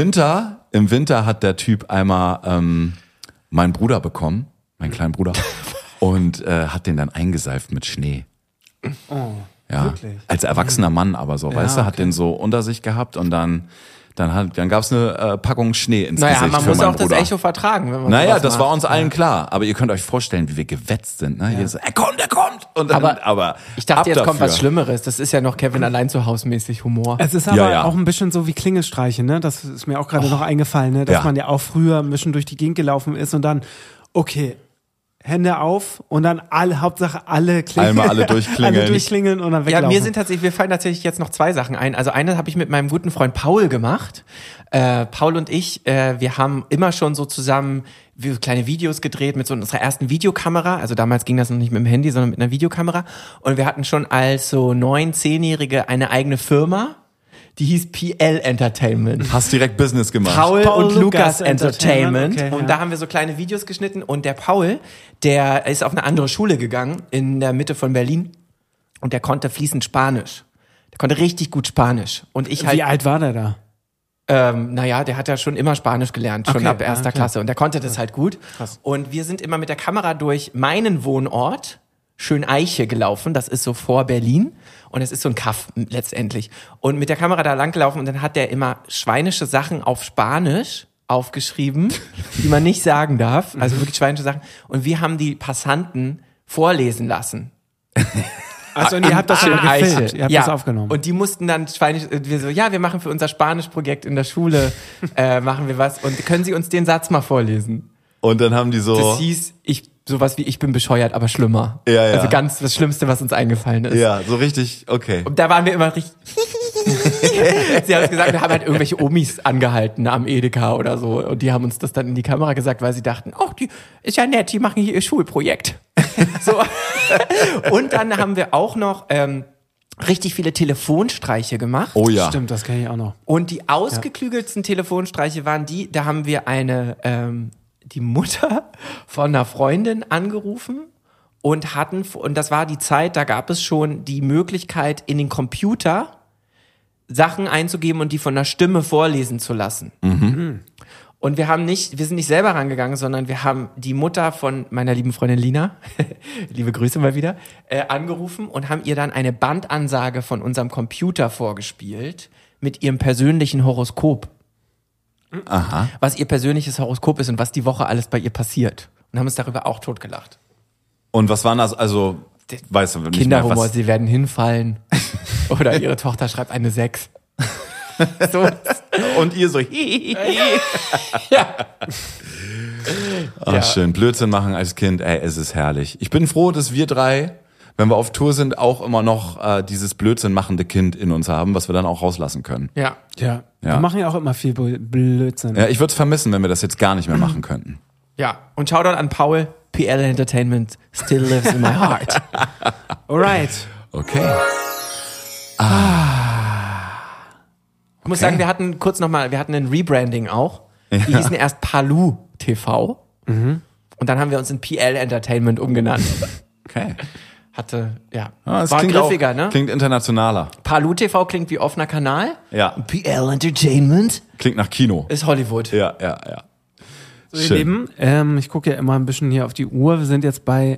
Winter hat der Typ einmal meinen Bruder bekommen, meinen kleinen Bruder, und hat den dann eingeseift mit Schnee. Oh, Ja, wirklich? als erwachsener Mann aber so, weißt du, hat okay. den so unter sich gehabt und dann gab's eine Packung Schnee ins Gesicht man für muss meinen auch Bruder. das Echo vertragen. Wenn man Naja, sowas das macht. war uns allen klar. Aber ihr könnt euch vorstellen, wie wir gewetzt sind. Ne? Hier so, er kommt. Und dann, aber Ich dachte, ab jetzt kommt dafür. was Schlimmeres. Das ist ja noch Kevin allein zu Hause mäßig Humor. Es ist aber Ja. auch ein bisschen so wie Klingelstreiche, ne? Das ist mir auch gerade noch eingefallen, ne? Dass Ja. man ja auch früher ein bisschen durch die Gegend gelaufen ist und dann, okay, Hände auf und dann Hauptsache alle klingeln. Einmal alle durchklingeln. alle durchklingeln und dann Ja, weglaufen. mir fallen tatsächlich jetzt noch 2 Sachen ein. Also eine habe ich mit meinem guten Freund Paul gemacht. Paul und ich, wir haben immer schon so zusammen kleine Videos gedreht mit so unserer ersten Videokamera. Also damals ging das noch nicht mit dem Handy, sondern mit einer Videokamera. Und wir hatten schon als so 9-, 10-Jährige eine eigene Firma. Die hieß PL Entertainment. Hast direkt Business gemacht. Paul Paul und Lukas Lukas Entertainment. Okay, und ja. da haben wir so kleine Videos geschnitten. Und der Paul, der ist auf eine andere Schule gegangen, in der Mitte von Berlin. Und der konnte fließend Spanisch. Der konnte richtig gut Spanisch. Und ich halt, Wie alt war der da? der hat ja schon immer Spanisch gelernt, schon Okay, ab erster okay. Klasse. Und der konnte das halt gut. Krass. Und wir sind immer mit der Kamera durch meinen Wohnort, Schöneiche, gelaufen. Das ist so vor Berlin. Und es ist so ein Kaff letztendlich. Und mit der Kamera da lang gelaufen und dann hat der immer schweinische Sachen auf Spanisch aufgeschrieben, die man nicht sagen darf. Also wirklich schweinische Sachen. Und wir haben die Passanten vorlesen lassen. Also und ihr habt das schon Schöneiche. gefilmt, ihr habt das aufgenommen. Und die mussten dann Spanisch, wir so, ja, wir machen für unser Spanischprojekt in der Schule, machen wir was. Und können Sie uns den Satz mal vorlesen? Und dann haben die so... Das hieß, sowas wie, ich bin bescheuert, aber schlimmer. Ja, ja. Also ganz das Schlimmste, was uns eingefallen ist. ja, so richtig, okay. Und da waren wir immer richtig... Sie haben es gesagt, wir haben halt irgendwelche Omis angehalten am Edeka oder so. Und die haben uns das dann in die Kamera gesagt, weil sie dachten, oh, die ist ja nett, die machen hier ihr Schulprojekt. So. Und dann haben wir auch noch richtig viele Telefonstreiche gemacht. Oh ja. Stimmt, das kenne ich auch noch. Und die ausgeklügelsten Telefonstreiche waren da haben wir die Mutter von einer Freundin angerufen und das war die Zeit, da gab es schon die Möglichkeit, in den Computer Sachen einzugeben und die von der Stimme vorlesen zu lassen. Mhm. Und wir sind nicht selber rangegangen, sondern wir haben die Mutter von meiner lieben Freundin Lina, liebe Grüße mal wieder, angerufen und haben ihr dann eine Bandansage von unserem Computer vorgespielt mit ihrem persönlichen Horoskop. Aha. was ihr persönliches Horoskop ist und was die Woche alles bei ihr passiert. Und haben uns darüber auch totgelacht. Und was waren das, also, weißt du nicht Kinderhumor, mehr, was... sie werden hinfallen. Oder ihre Tochter schreibt eine 6. So. Und ihr so, Ja. Ach, schön. Blödsinn machen als Kind, ey, es ist herrlich. Ich bin froh, dass wir drei, wenn wir auf Tour sind, auch immer noch dieses Blödsinn machende Kind in uns haben, was wir dann auch rauslassen können. Ja. Ja. Ja. Wir machen ja auch immer viel Blödsinn. Ja, ich würde es vermissen, wenn wir das jetzt gar nicht mehr machen könnten. Ja. Und Shoutout an Paul. PL Entertainment still lives in my heart. Alright. Okay. Ich muss sagen, wir hatten ein Rebranding auch. Die hießen erst Palu TV. Und dann haben wir uns in PL Entertainment umgenannt. Okay. Das war griffiger, ne? Klingt internationaler. Palu TV klingt wie offener Kanal. Ja. PL Entertainment Klingt nach Kino. ist Hollywood. Ja. So, ihr Lieben, ich gucke ja immer ein bisschen hier auf die Uhr. Wir sind jetzt bei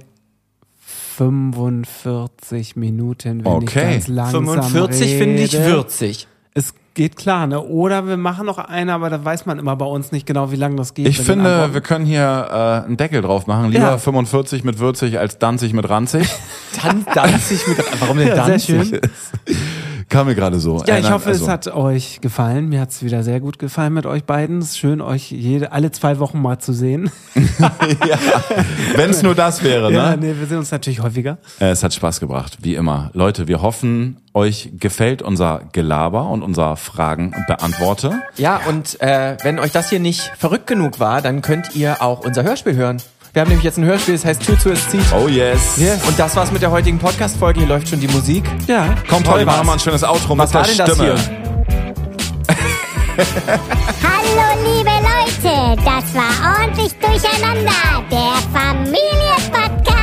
45 Minuten, wenn ich ganz langsam 45 finde ich rede. würzig. Es geht klar, ne? Oder wir machen noch eine, aber da weiß man immer bei uns nicht genau, wie lange das geht. Ich mit den finde, Antworten. wir können hier einen Deckel drauf machen. Lieber Ja. 45 mit würzig als Danzig mit ranzig. Danzig mit. Warum denn Ja, sehr Danzig? schön. Kam mir gerade so. Ja, ich Nein, hoffe, es hat euch gefallen. Mir hat es wieder sehr gut gefallen mit euch beiden. Es ist schön, euch alle 2 Wochen mal zu sehen. Wenn es nur das wäre, Ja, ne? nee, wir sehen uns natürlich häufiger. Es hat Spaß gebracht, wie immer. Leute, wir hoffen, euch gefällt unser Gelaber und unser Fragen-Beantworte. Ja, und wenn euch das hier nicht verrückt genug war, dann könnt ihr auch unser Hörspiel hören. Wir haben nämlich jetzt ein Hörspiel, das heißt Tür zu, es zieht. Oh yes. Yes. Und das war's mit der heutigen Podcast-Folge. Hier läuft schon die Musik. Ja. Kommt, Toll Holly, war's. machen wir mal ein schönes Outro Was mit war der denn das Stimme. hier? Hallo liebe Leute, das war ordentlich durcheinander, der Familienpodcast.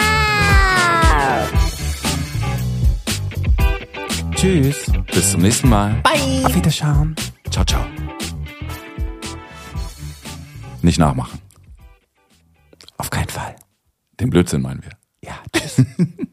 Tschüss. Bis zum nächsten Mal. Auf Wiederschauen. Ciao, ciao. Nicht nachmachen. Auf keinen Fall. Den Blödsinn meinen wir. Ja, tschüss.